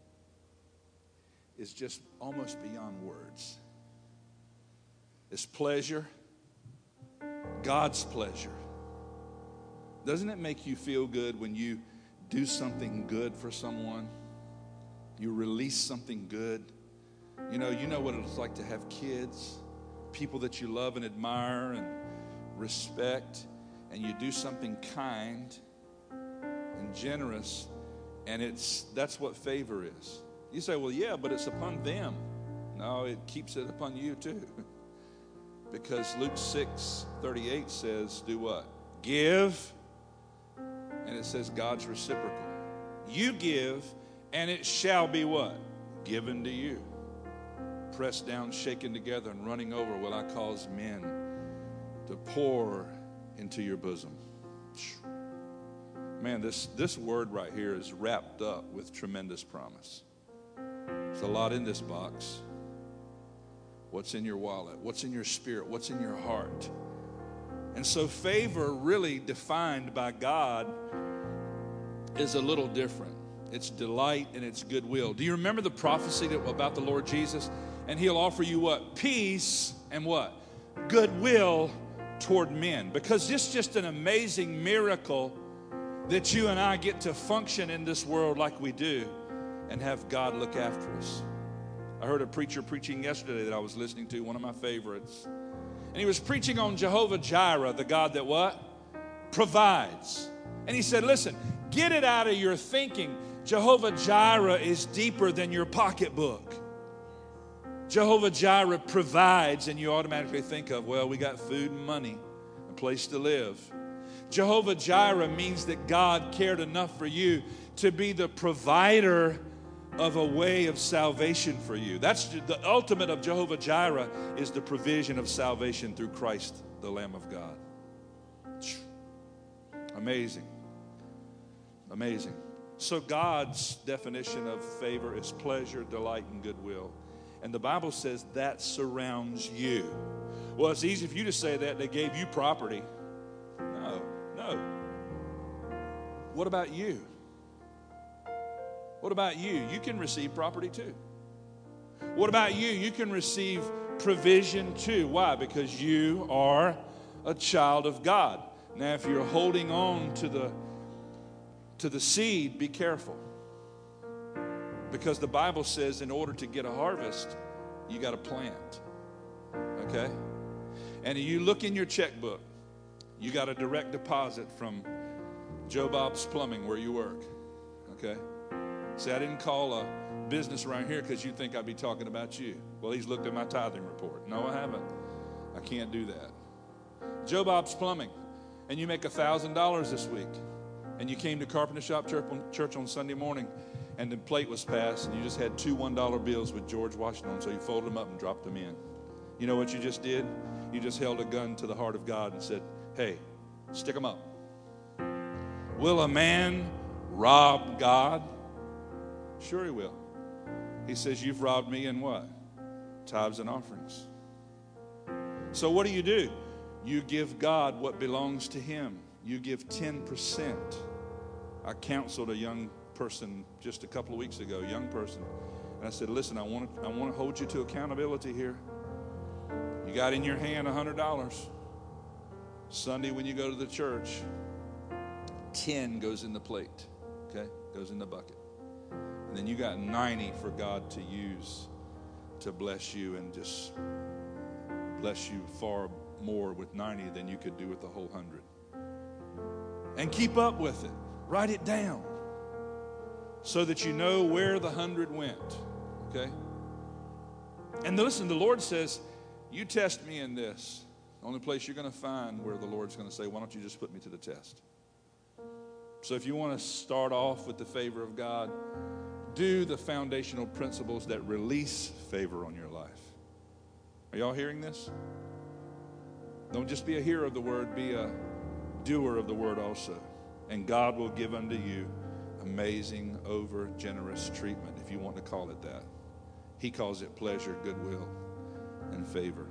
is just almost beyond words. It's pleasure, God's pleasure. Doesn't it make you feel good when you do something good for someone? You release something good. You know, you know what it's like to have kids, people that you love and admire and respect, and you do something kind and generous, and it's that's what favor is. You say, well, yeah, but it's upon them. No, it keeps it upon you too. Because Luke six thirty-eight says, do what? Give. And it says God's reciprocal. You give, and it shall be what? Given to you. Pressed down, shaken together, and running over will I cause men to pour into your bosom. Man, this, this word right here is wrapped up with tremendous promise. There's a lot in this box. What's in your wallet? What's in your spirit? What's in your heart? And so favor, really defined by God, is a little different. It's delight and it's goodwill. Do you remember the prophecy that, about the Lord Jesus? And he'll offer you what? Peace and what? Goodwill toward men. Because it's just an amazing miracle that you and I get to function in this world like we do and have God look after us. I heard a preacher preaching yesterday that I was listening to, one of my favorites. And he was preaching on Jehovah Jireh, the God that what? Provides. And he said, listen, get it out of your thinking. Jehovah Jireh is deeper than your pocketbook. Jehovah Jireh provides, and you automatically think of, well, we got food and money, a place to live. Jehovah Jireh means that God cared enough for you to be the provider of a way of salvation for you. That's the ultimate of Jehovah Jireh, is the provision of salvation through Christ, the Lamb of God. Amazing. Amazing. So God's definition of favor is pleasure, delight, and goodwill. And the Bible says that surrounds you. Well, it's easy for you to say that. They gave you property. No, no. What about you? What about you? You can receive property too. What about you? You can receive provision too. Why? Because you are a child of God. Now, if you're holding on to the to the seed, be careful. Because the Bible says in order to get a harvest, you got to plant. Okay? And you look in your checkbook, you got a direct deposit from Joe Bob's Plumbing where you work. Okay? See, I didn't call a business around here because you think I'd be talking about you. Well, he's looked at my tithing report. No, I haven't. I can't do that. Joe Bob's Plumbing, and you make one thousand dollars this week, and you came to Carpenter Shop Church on Sunday morning, and the plate was passed, and you just had two one dollar bills with George Washington on, so you folded them up and dropped them in. You know what you just did? You just held a gun to the heart of God and said, hey, stick them up. Will a man rob God? Sure he will. He says, you've robbed me in what? Tithes and offerings. So what do you do? You give God what belongs to him. You give ten percent. I counseled a young person just a couple of weeks ago, a young person. And I said, listen, I want to, I want to hold you to accountability here. You got in your hand one hundred dollars. Sunday when you go to the church, ten goes in the plate, okay? Goes in the bucket. And then you got ninety for God to use to bless you and just bless you far more with ninety than you could do with the whole hundred. And keep up with it. Write it down so that you know where the hundred went, okay? And listen, the Lord says, you test me in this. The only place you're going to find where the Lord's going to say, why don't you just put me to the test? So if you want to start off with the favor of God, do the foundational principles that release favor on your life. Are y'all hearing this? Don't just be a hearer of the word, be a doer of the word also. And God will give unto you amazing, over generous treatment, if you want to call it that. He calls it pleasure, goodwill, and favor.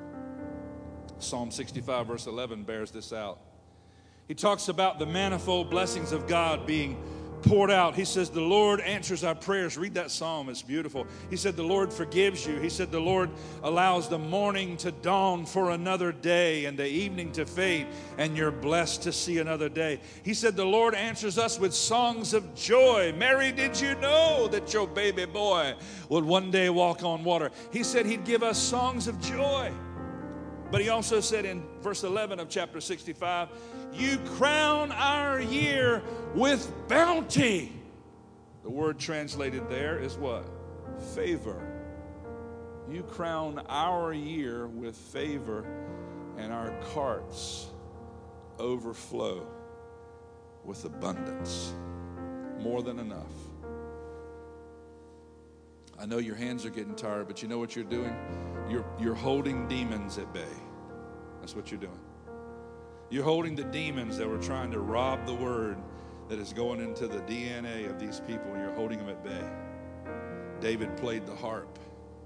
Psalm sixty-five verse eleven bears this out. He talks about the manifold blessings of God being poured out. He says, the Lord answers our prayers. Read that psalm. It's beautiful. He said, the Lord forgives you. He said, the Lord allows the morning to dawn for another day and the evening to fade, and you're blessed to see another day. He said, the Lord answers us with songs of joy. Mary, did you know that your baby boy would one day walk on water? He said he'd give us songs of joy. But he also said in verse eleven of chapter sixty-five, you crown our year with bounty. The word translated there is what? Favor. You crown our year with favor, and our carts overflow with abundance. More than enough. I know your hands are getting tired, but you know what you're doing? You're, you're holding demons at bay. That's what you're doing. You're holding the demons that were trying to rob the word that is going into the D N A of these people. You're holding them at bay. David played the harp,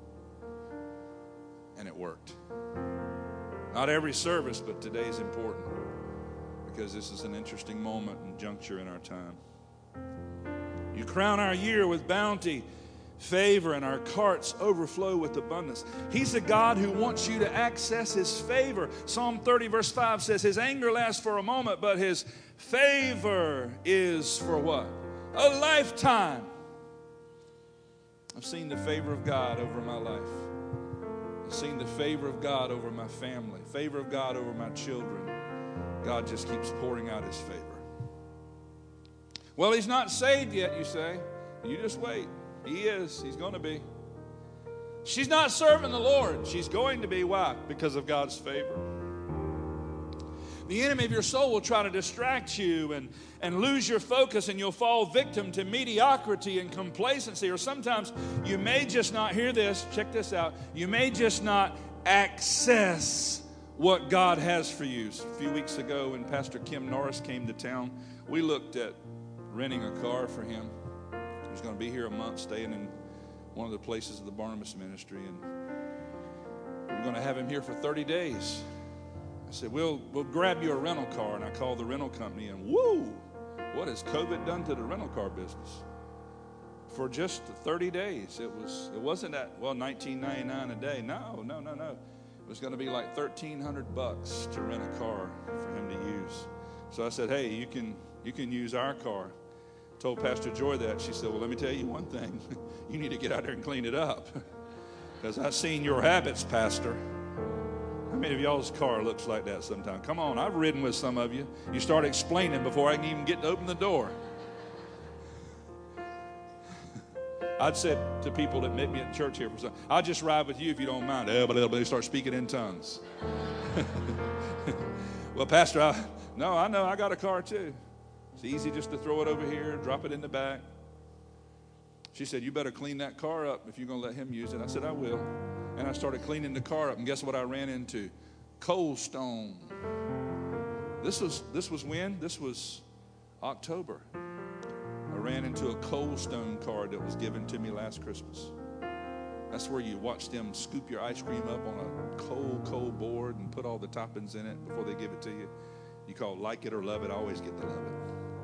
and it worked. Not every service, but today's important because this is an interesting moment and juncture in our time. You crown our year with bounty, favor, and our carts overflow with abundance. He's a God who wants you to access his favor. Psalm thirty verse five says his anger lasts for a moment, but his favor is for what? A lifetime. I've seen the favor of God over my life. I've seen the favor of God over my family, favor of God over my children. God just keeps pouring out his favor. Well, he's not saved yet, you say. You just wait. He is. He's going to be. She's not serving the Lord. She's going to be. Why? Because of God's favor. The enemy of your soul will try to distract you and, and lose your focus, and you'll fall victim to mediocrity and complacency. Or sometimes you may just not hear this. Check this out. You may just not access what God has for you. A few weeks ago when Pastor Kim Norris came to town, we looked at renting a car for him. He's going to be here a month staying in one of the places of the Barnabas ministry, and we're going to have him here for thirty days. I said, we'll, we'll grab you a rental car, and I called the rental company, and woo, what has COVID done to the rental car business? for just thirty days. It was, it wasn't at, well, nineteen ninety-nine a day. No, no, no, no. It was going to be like thirteen hundred bucks to rent a car for him to use. So I said, hey, you can, you can use our car. Told Pastor Joy that. She said, well, let me tell you one thing. You need to get out there and clean it up. Because I've seen your habits, Pastor. How many of y'all's car looks like that sometimes? Come on, I've ridden with some of you. You start explaining before I can even get to open the door. I'd said to people that met me at church here for some, I'll just ride with you if you don't mind. Eh, but they start speaking in tongues. Well, Pastor, I, no, I know, I got a car too. It's easy just to throw it over here, drop it in the back. She said, you better clean that car up if you're going to let him use it. I said, I will. And I started cleaning the car up, and guess what I ran into? Cold Stone. This was, this was when? This was October. I ran into a Cold Stone card that was given to me last Christmas. That's where you watch them scoop your ice cream up on a cold, cold board and put all the toppings in it before they give it to you. You call it like it or love it. I always get to love it.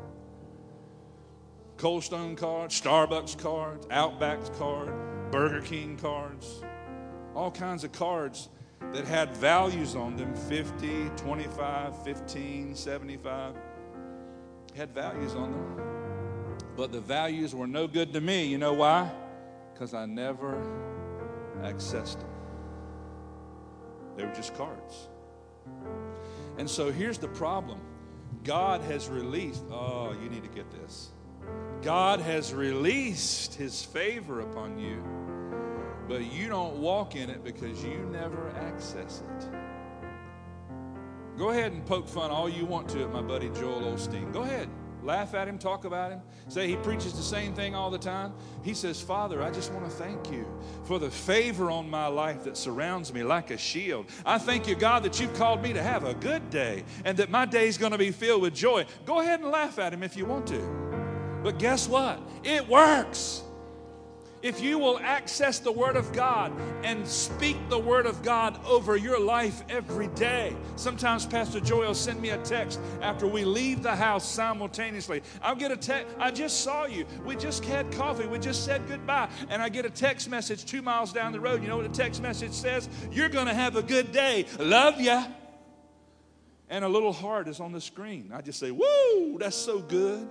Cold Stone cards, Starbucks cards, Outback cards, Burger King cards, all kinds of cards that had values on them, fifty, twenty-five, fifteen, seventy-five, had values on them. But the values were no good to me. You know why? Because I never accessed them. They were just cards. And so here's the problem. God has released, oh, you need to get this. God has released his favor upon you, but you don't walk in it because you never access it. Go ahead and poke fun all you want to at my buddy Joel Osteen. Go ahead. Laugh at him, talk about him. Say he preaches the same thing all the time. He says, Father, I just want to thank you for the favor on my life that surrounds me like a shield. I thank you, God, that you've called me to have a good day and that my day is going to be filled with joy. Go ahead and laugh at him if you want to. But guess what? It works. If you will access the Word of God and speak the Word of God over your life every day. Sometimes Pastor Joy will send me a text after we leave the house simultaneously. I'll get a text, I just saw you. We just had coffee. We just said goodbye. And I get a text message two miles down the road. You know what the text message says? You're going to have a good day. Love ya. And a little heart is on the screen. I just say, woo, that's so good.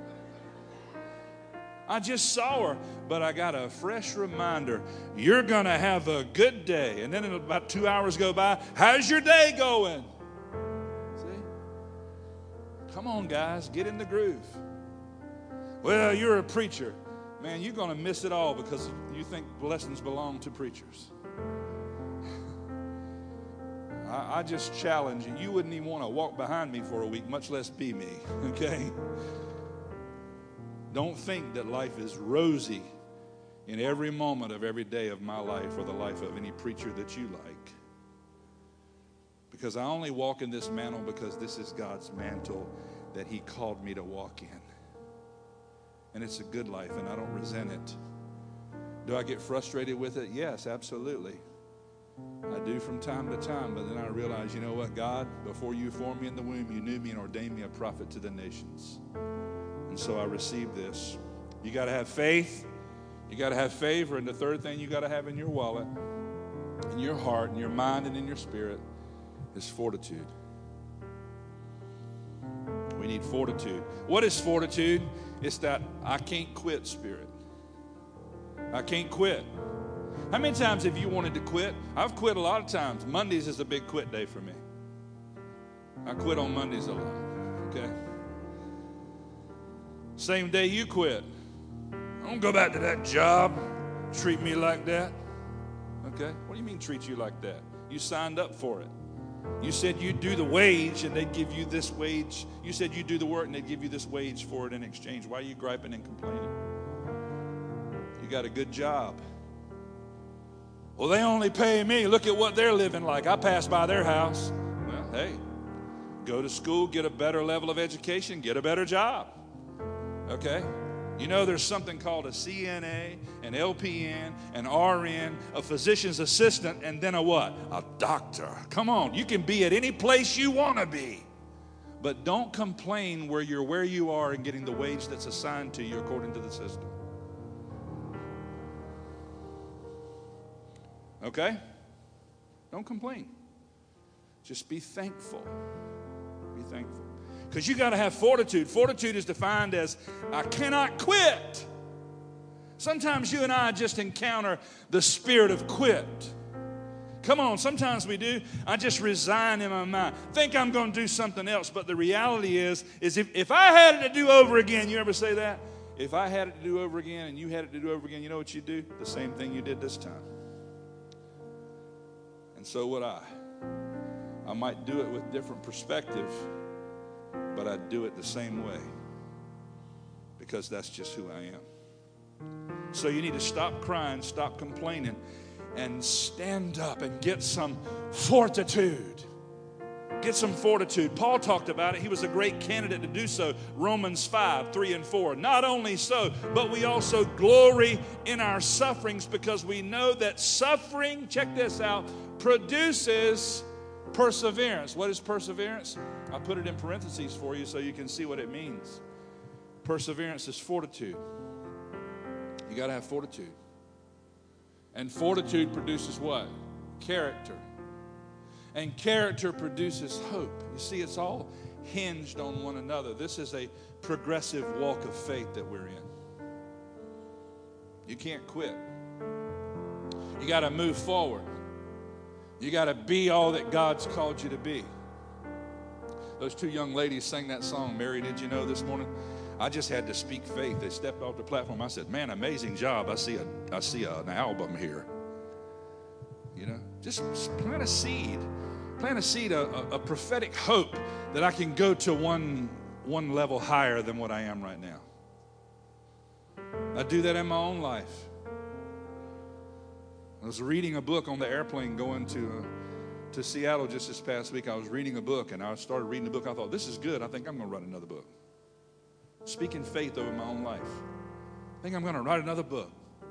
I just saw her, but I got a fresh reminder. You're going to have a good day. And then about two hours go by. How's your day going? See? Come on, guys. Get in the groove. Well, you're a preacher. Man, you're going to miss it all because you think blessings belong to preachers. I, I just challenge you. You wouldn't even want to walk behind me for a week, much less be me. Okay? Don't think that life is rosy in every moment of every day of my life or the life of any preacher that you like. Because I only walk in this mantle because this is God's mantle that he called me to walk in. And it's a good life, and I don't resent it. Do I get frustrated with it? Yes, absolutely. I do from time to time, but then I realize, you know what, God, before you formed me in the womb, you knew me and ordained me a prophet to the nations. And so I received this. You got to have faith. You got to have favor. And the third thing you got to have in your wallet, in your heart, in your mind, and in your spirit is fortitude. We need fortitude. What is fortitude? It's that I can't quit spirit. I can't quit. How many times have you wanted to quit? I've quit a lot of times. Mondays is a big quit day for me. I quit on Mondays a lot. Okay? Same day you quit. I don't go back to that job. Treat me like that. Okay? What do you mean treat you like that? You signed up for it. You said you'd do the wage and they'd give you this wage. You said you'd do the work and they'd give you this wage for it in exchange. Why are you griping and complaining? You got a good job. Well, they only pay me. Look at what they're living like. I pass by their house. Well, hey, go to school, get a better level of education, get a better job. Okay? You know there's something called a C N A, an L P N, an R N, a physician's assistant, and then a what? A doctor. Come on, you can be at any place you want to be. But don't complain where you're where you are and getting the wage that's assigned to you according to the system. Okay? Don't complain. Just be thankful. Be thankful. Because you got to have fortitude. Fortitude is defined as, I cannot quit. Sometimes you and I just encounter the spirit of quit. Come on, sometimes we do. I just resign in my mind. Think I'm going to do something else. But the reality is, is if, if I had it to do over again, you ever say that? If I had it to do over again and you had it to do over again, you know what you'd do? The same thing you did this time. And so would I. I might do it with different perspective, but I'd do it the same way. Because that's just who I am. So you need to stop crying, stop complaining, and stand up and get some fortitude. Get some fortitude. Paul talked about it. He was a great candidate to do so. Romans five, three and four. Not only so, but we also glory in our sufferings because we know that suffering, check this out, produces perseverance. What is perseverance? I put it in parentheses for you so you can see what it means. Perseverance is fortitude. You got to have fortitude. And fortitude produces what? Character. And character produces hope. You see, it's all hinged on one another. This is a progressive walk of faith that we're in. You can't quit. You got to move forward. You got to be all that God's called you to be. Those two young ladies sang that song, Mary, Did You Know, this morning? I just had to speak faith. They stepped off the platform. I said, man, amazing job. I see a, I see a, an album here. You know, just plant a seed. Plant a seed, a, a, a prophetic hope that I can go to one, one level higher than what I am right now. I do that in my own life. I was reading a book on the airplane going to, uh, to Seattle just this past week. I was reading a book, and I started reading the book. I thought, this is good. I think I'm going to write another book. Speaking faith over my own life. I think I'm going to write another book.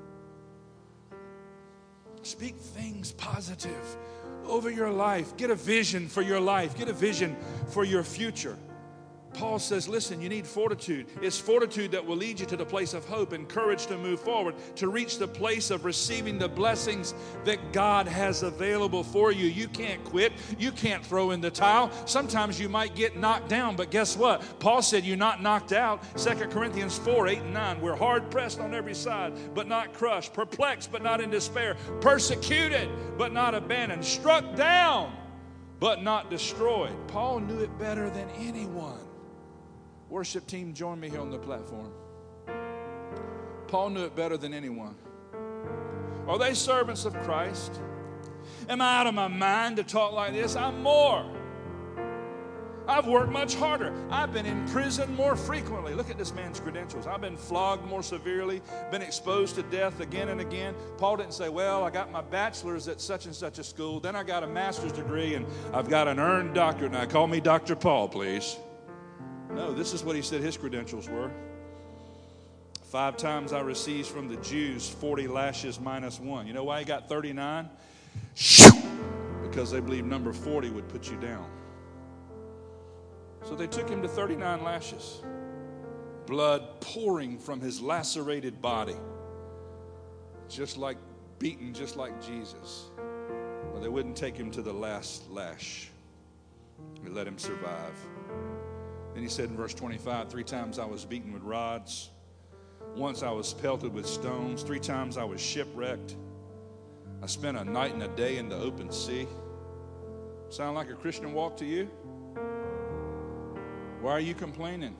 Speak things positive over your life. Get a vision for your life. Get a vision for your future. Paul says, listen, you need fortitude. It's fortitude that will lead you to the place of hope and courage to move forward, to reach the place of receiving the blessings that God has available for you. You can't quit. You can't throw in the towel. Sometimes you might get knocked down, but guess what? Paul said you're not knocked out. Second Corinthians four, eight and nine. We're hard pressed on every side, but not crushed. Perplexed, but not in despair. Persecuted, but not abandoned. Struck down, but not destroyed. Paul knew it better than anyone. Worship team, join me here on the platform. Paul knew it better than anyone. Are they servants of Christ? Am I out of my mind to talk like this? I'm more. I've worked much harder. I've been in prison more frequently. Look at this man's credentials. I've been flogged more severely, been exposed to death again and again. Paul didn't say, well, I got my bachelor's at such and such a school, then I got a master's degree, and I've got an earned doctorate. Now call me Doctor Paul, please. No, this is what he said his credentials were. Five times I received from the Jews forty lashes minus one. You know why he got thirty-nine? Because they believed number forty would put you down. So they took him to thirty-nine lashes. Blood pouring from his lacerated body. Just like beaten, just like Jesus. But they wouldn't take him to the last lash. They let him survive. Then he said in verse twenty-five, three times I was beaten with rods. Once I was pelted with stones. Three times I was shipwrecked. I spent a night and a day in the open sea. Sound like a Christian walk to you? Why are you complaining?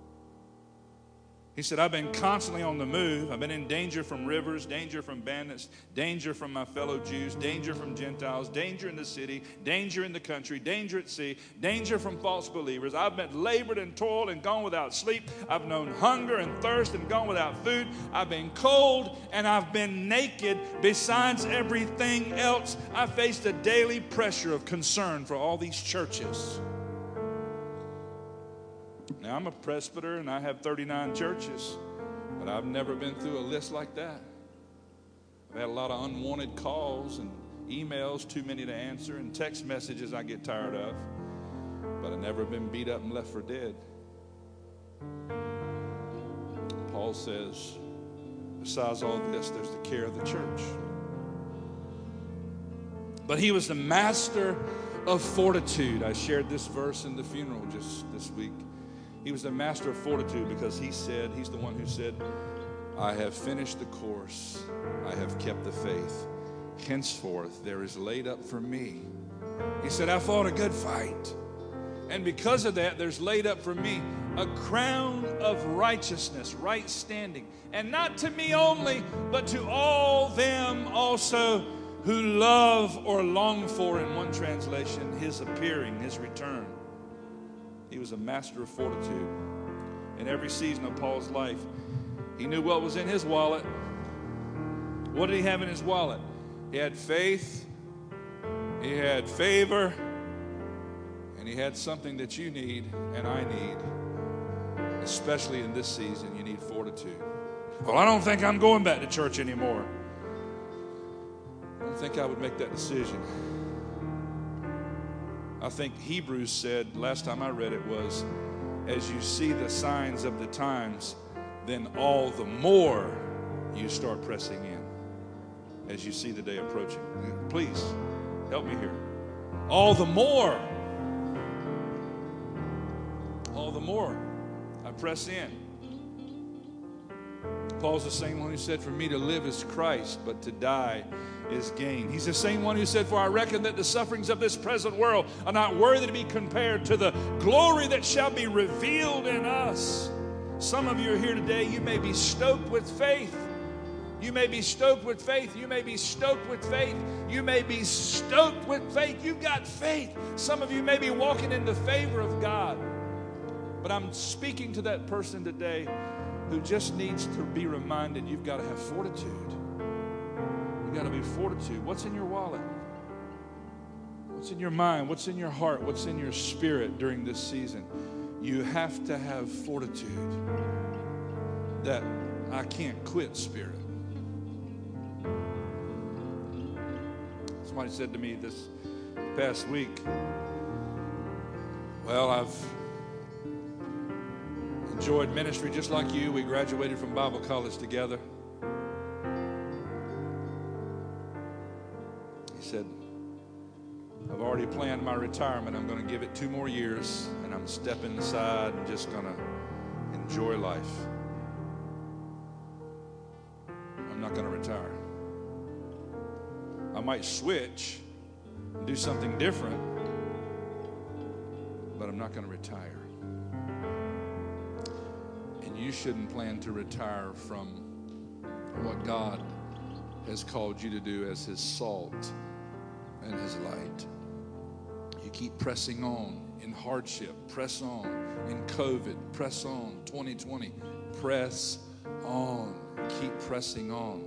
He said, I've been constantly on the move. I've been in danger from rivers, danger from bandits, danger from my fellow Jews, danger from Gentiles, danger in the city, danger in the country, danger at sea, danger from false believers. I've been labored and toiled and gone without sleep. I've known hunger and thirst and gone without food. I've been cold and I've been naked. Besides everything else, I faced a daily pressure of concern for all these churches. Now, I'm a presbyter and I have thirty-nine churches, but I've never been through a list like that. I've had a lot of unwanted calls and emails, too many to answer, and text messages I get tired of, but I've never been beat up and left for dead. Paul says, besides all this, there's the care of the church. But he was the master of fortitude. I shared this verse in the funeral just this week. He was the master of fortitude because he said, he's the one who said, I have finished the course. I have kept the faith. Henceforth, there is laid up for me. He said, I fought a good fight. And because of that, there's laid up for me a crown of righteousness, right standing. And not to me only, but to all them also who love or long for, in one translation, his appearing, his return. He was a master of fortitude. In every season of Paul's life, he knew what was in his wallet. What did he have in his wallet? He had faith, he had favor, and he had something that you need and I need, especially in this season. You need fortitude. Well, I don't think I'm going back to church anymore. I don't think I would make that decision. I think Hebrews said, last time I read it, was, as you see the signs of the times, then all the more you start pressing in as you see the day approaching. Please, help me here. All the more, all the more I press in. Paul's the same one who said, for me to live is Christ, but to die is gain. He's the same one who said, for I reckon that the sufferings of this present world are not worthy to be compared to the glory that shall be revealed in us. Some of you are here today, you may be stoked with faith. You may be stoked with faith. You may be stoked with faith. You may be stoked with faith. You've got faith. Some of you may be walking in the favor of God. But I'm speaking to that person today who just needs to be reminded you've got to have fortitude. You've got to be fortitude. What's in your wallet? What's in your mind? What's in your heart? What's in your spirit during this season? You have to have fortitude. That I can't quit spirit. Somebody said to me this past week, well, I've enjoyed ministry just like you. We graduated from Bible college together. He said, I've already planned my retirement. I'm going to give it two more years, and I'm stepping aside and just going to enjoy life. I'm not going to retire. I might switch and do something different, but I'm not going to retire. And you shouldn't plan to retire from what God has called you to do as his salt and his light. You keep pressing on in hardship, press on in COVID, press on twenty twenty, press on, keep pressing on.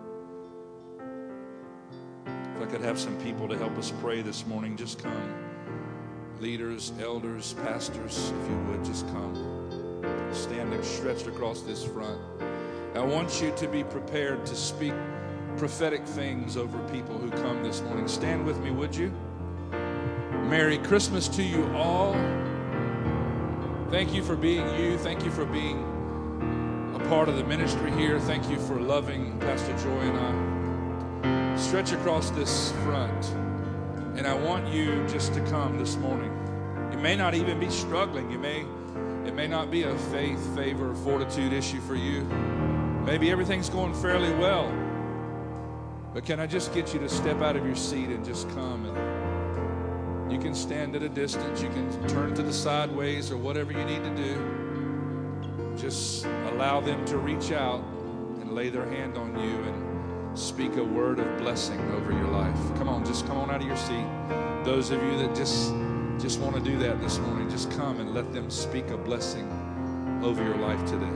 If I could have some people to help us pray this morning, just come. Leaders, elders, pastors, if you would, just come. Stand stretched across this front. I want you to be prepared to speak prophetic things over people who come this morning. Stand with me, would you? Merry Christmas to you all. Thank you for being you. Thank you for being a part of the ministry here. Thank you for loving Pastor Joy and I. Stretch across this front, and I want you just to come this morning. You may not even be struggling. You may, it may not be a faith, favor, fortitude issue for you. Maybe everything's going fairly well. But can I just get you to step out of your seat and just come? And you can stand at a distance. You can turn to the sideways or whatever you need to do. Just allow them to reach out and lay their hand on you and speak a word of blessing over your life. Come on, just come on out of your seat. Those of you that just just want to do that this morning, just come and let them speak a blessing over your life today.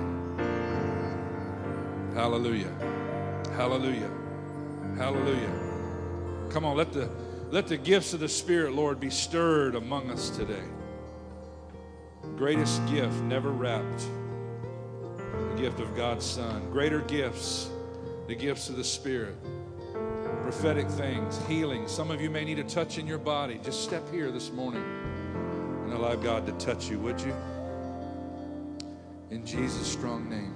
Hallelujah. Hallelujah. Hallelujah. Come on, let the let the gifts of the Spirit, Lord, be stirred among us today. Greatest gift never wrapped. The gift of God's Son. Greater gifts, the gifts of the Spirit. Prophetic things, healing. Some of you may need a touch in your body. Just step here this morning and allow God to touch you, would you? In Jesus' strong name.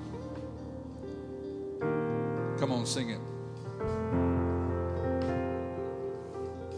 Come on, sing it.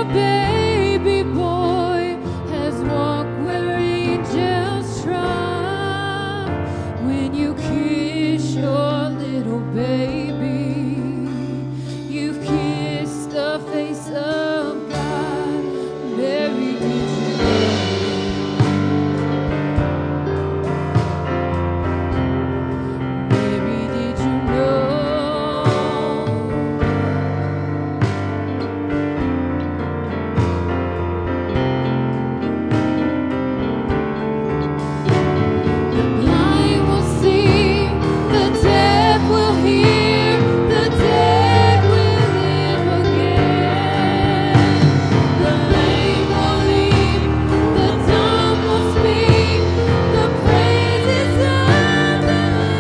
baby boy has walked where angels trod. When you kiss your little baby, you've kissed the face of God. Mary, did you know? Mary, did you know? The blind will see, the deaf will hear, the dead will live again. The lame will leap, the dumb will speak, the praises of the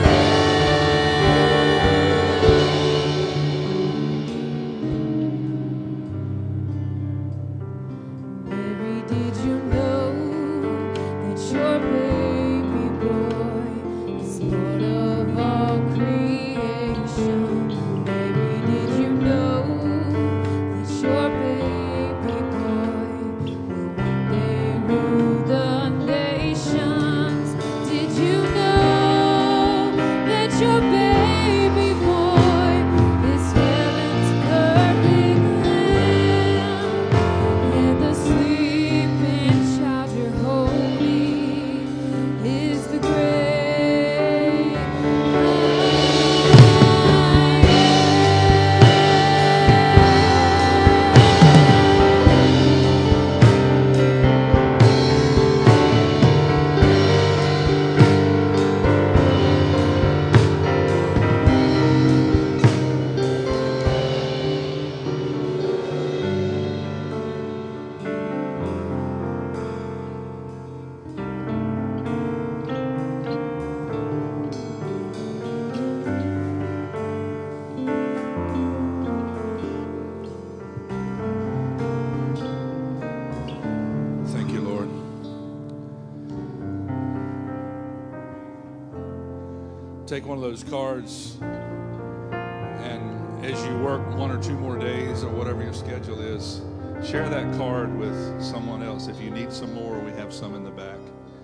Lamb. Mary, did you know that your baby boy is Lord of all creation? Mary, did you know that your baby boy will one day rule the nations? Did you know that your baby boy is heaven's perfect lamb? And the sleeping child you're holding is the great I Thank you, Lord. Take one of those cards, and as you work one or two more days or whatever your schedule is, share that card with someone else. If you need some more, we have some in the back.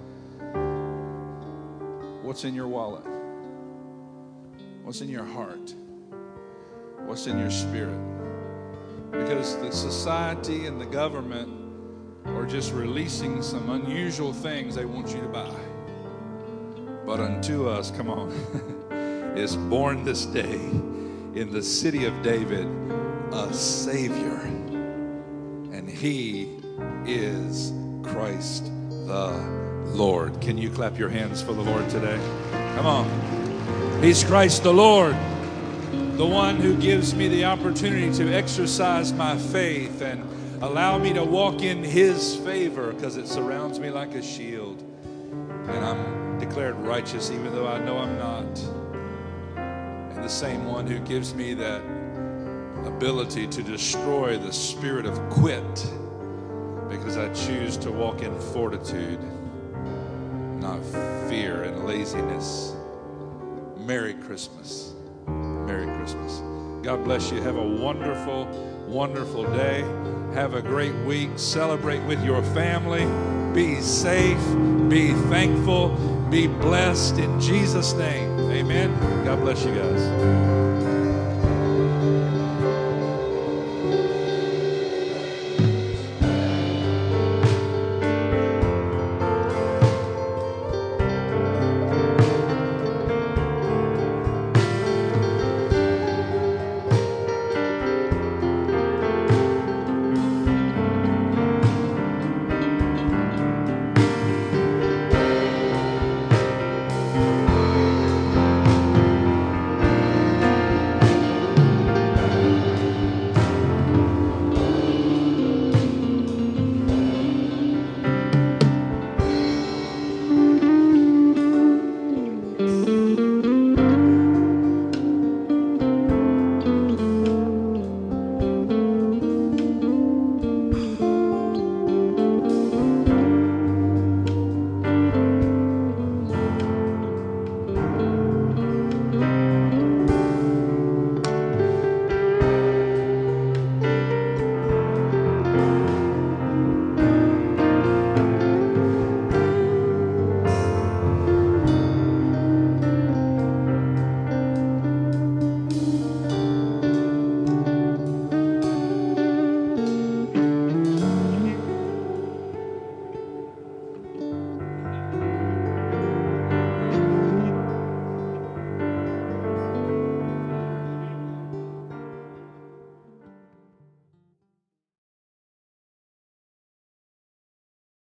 What's in your wallet? What's in your heart? What's in your spirit? Because the society and the government are just releasing some unusual things they want you to buy. But unto us, come on, is born this day in the city of David a Savior. And He is Christ the Lord. Can you clap your hands for the Lord today? Come on. He's Christ the Lord, the one who gives me the opportunity to exercise my faith and allow me to walk in His favor, because it surrounds me like a shield. And I'm declared righteous even though I know I'm not. And the same one who gives me that ability to destroy the spirit of quit, because I choose to walk in fortitude, not fear and laziness. Merry Christmas. Merry Christmas. God bless you. Have a wonderful, wonderful day. Have a great week. Celebrate with your family. Be safe. Be thankful. Be blessed in Jesus' name. Amen. God bless you guys.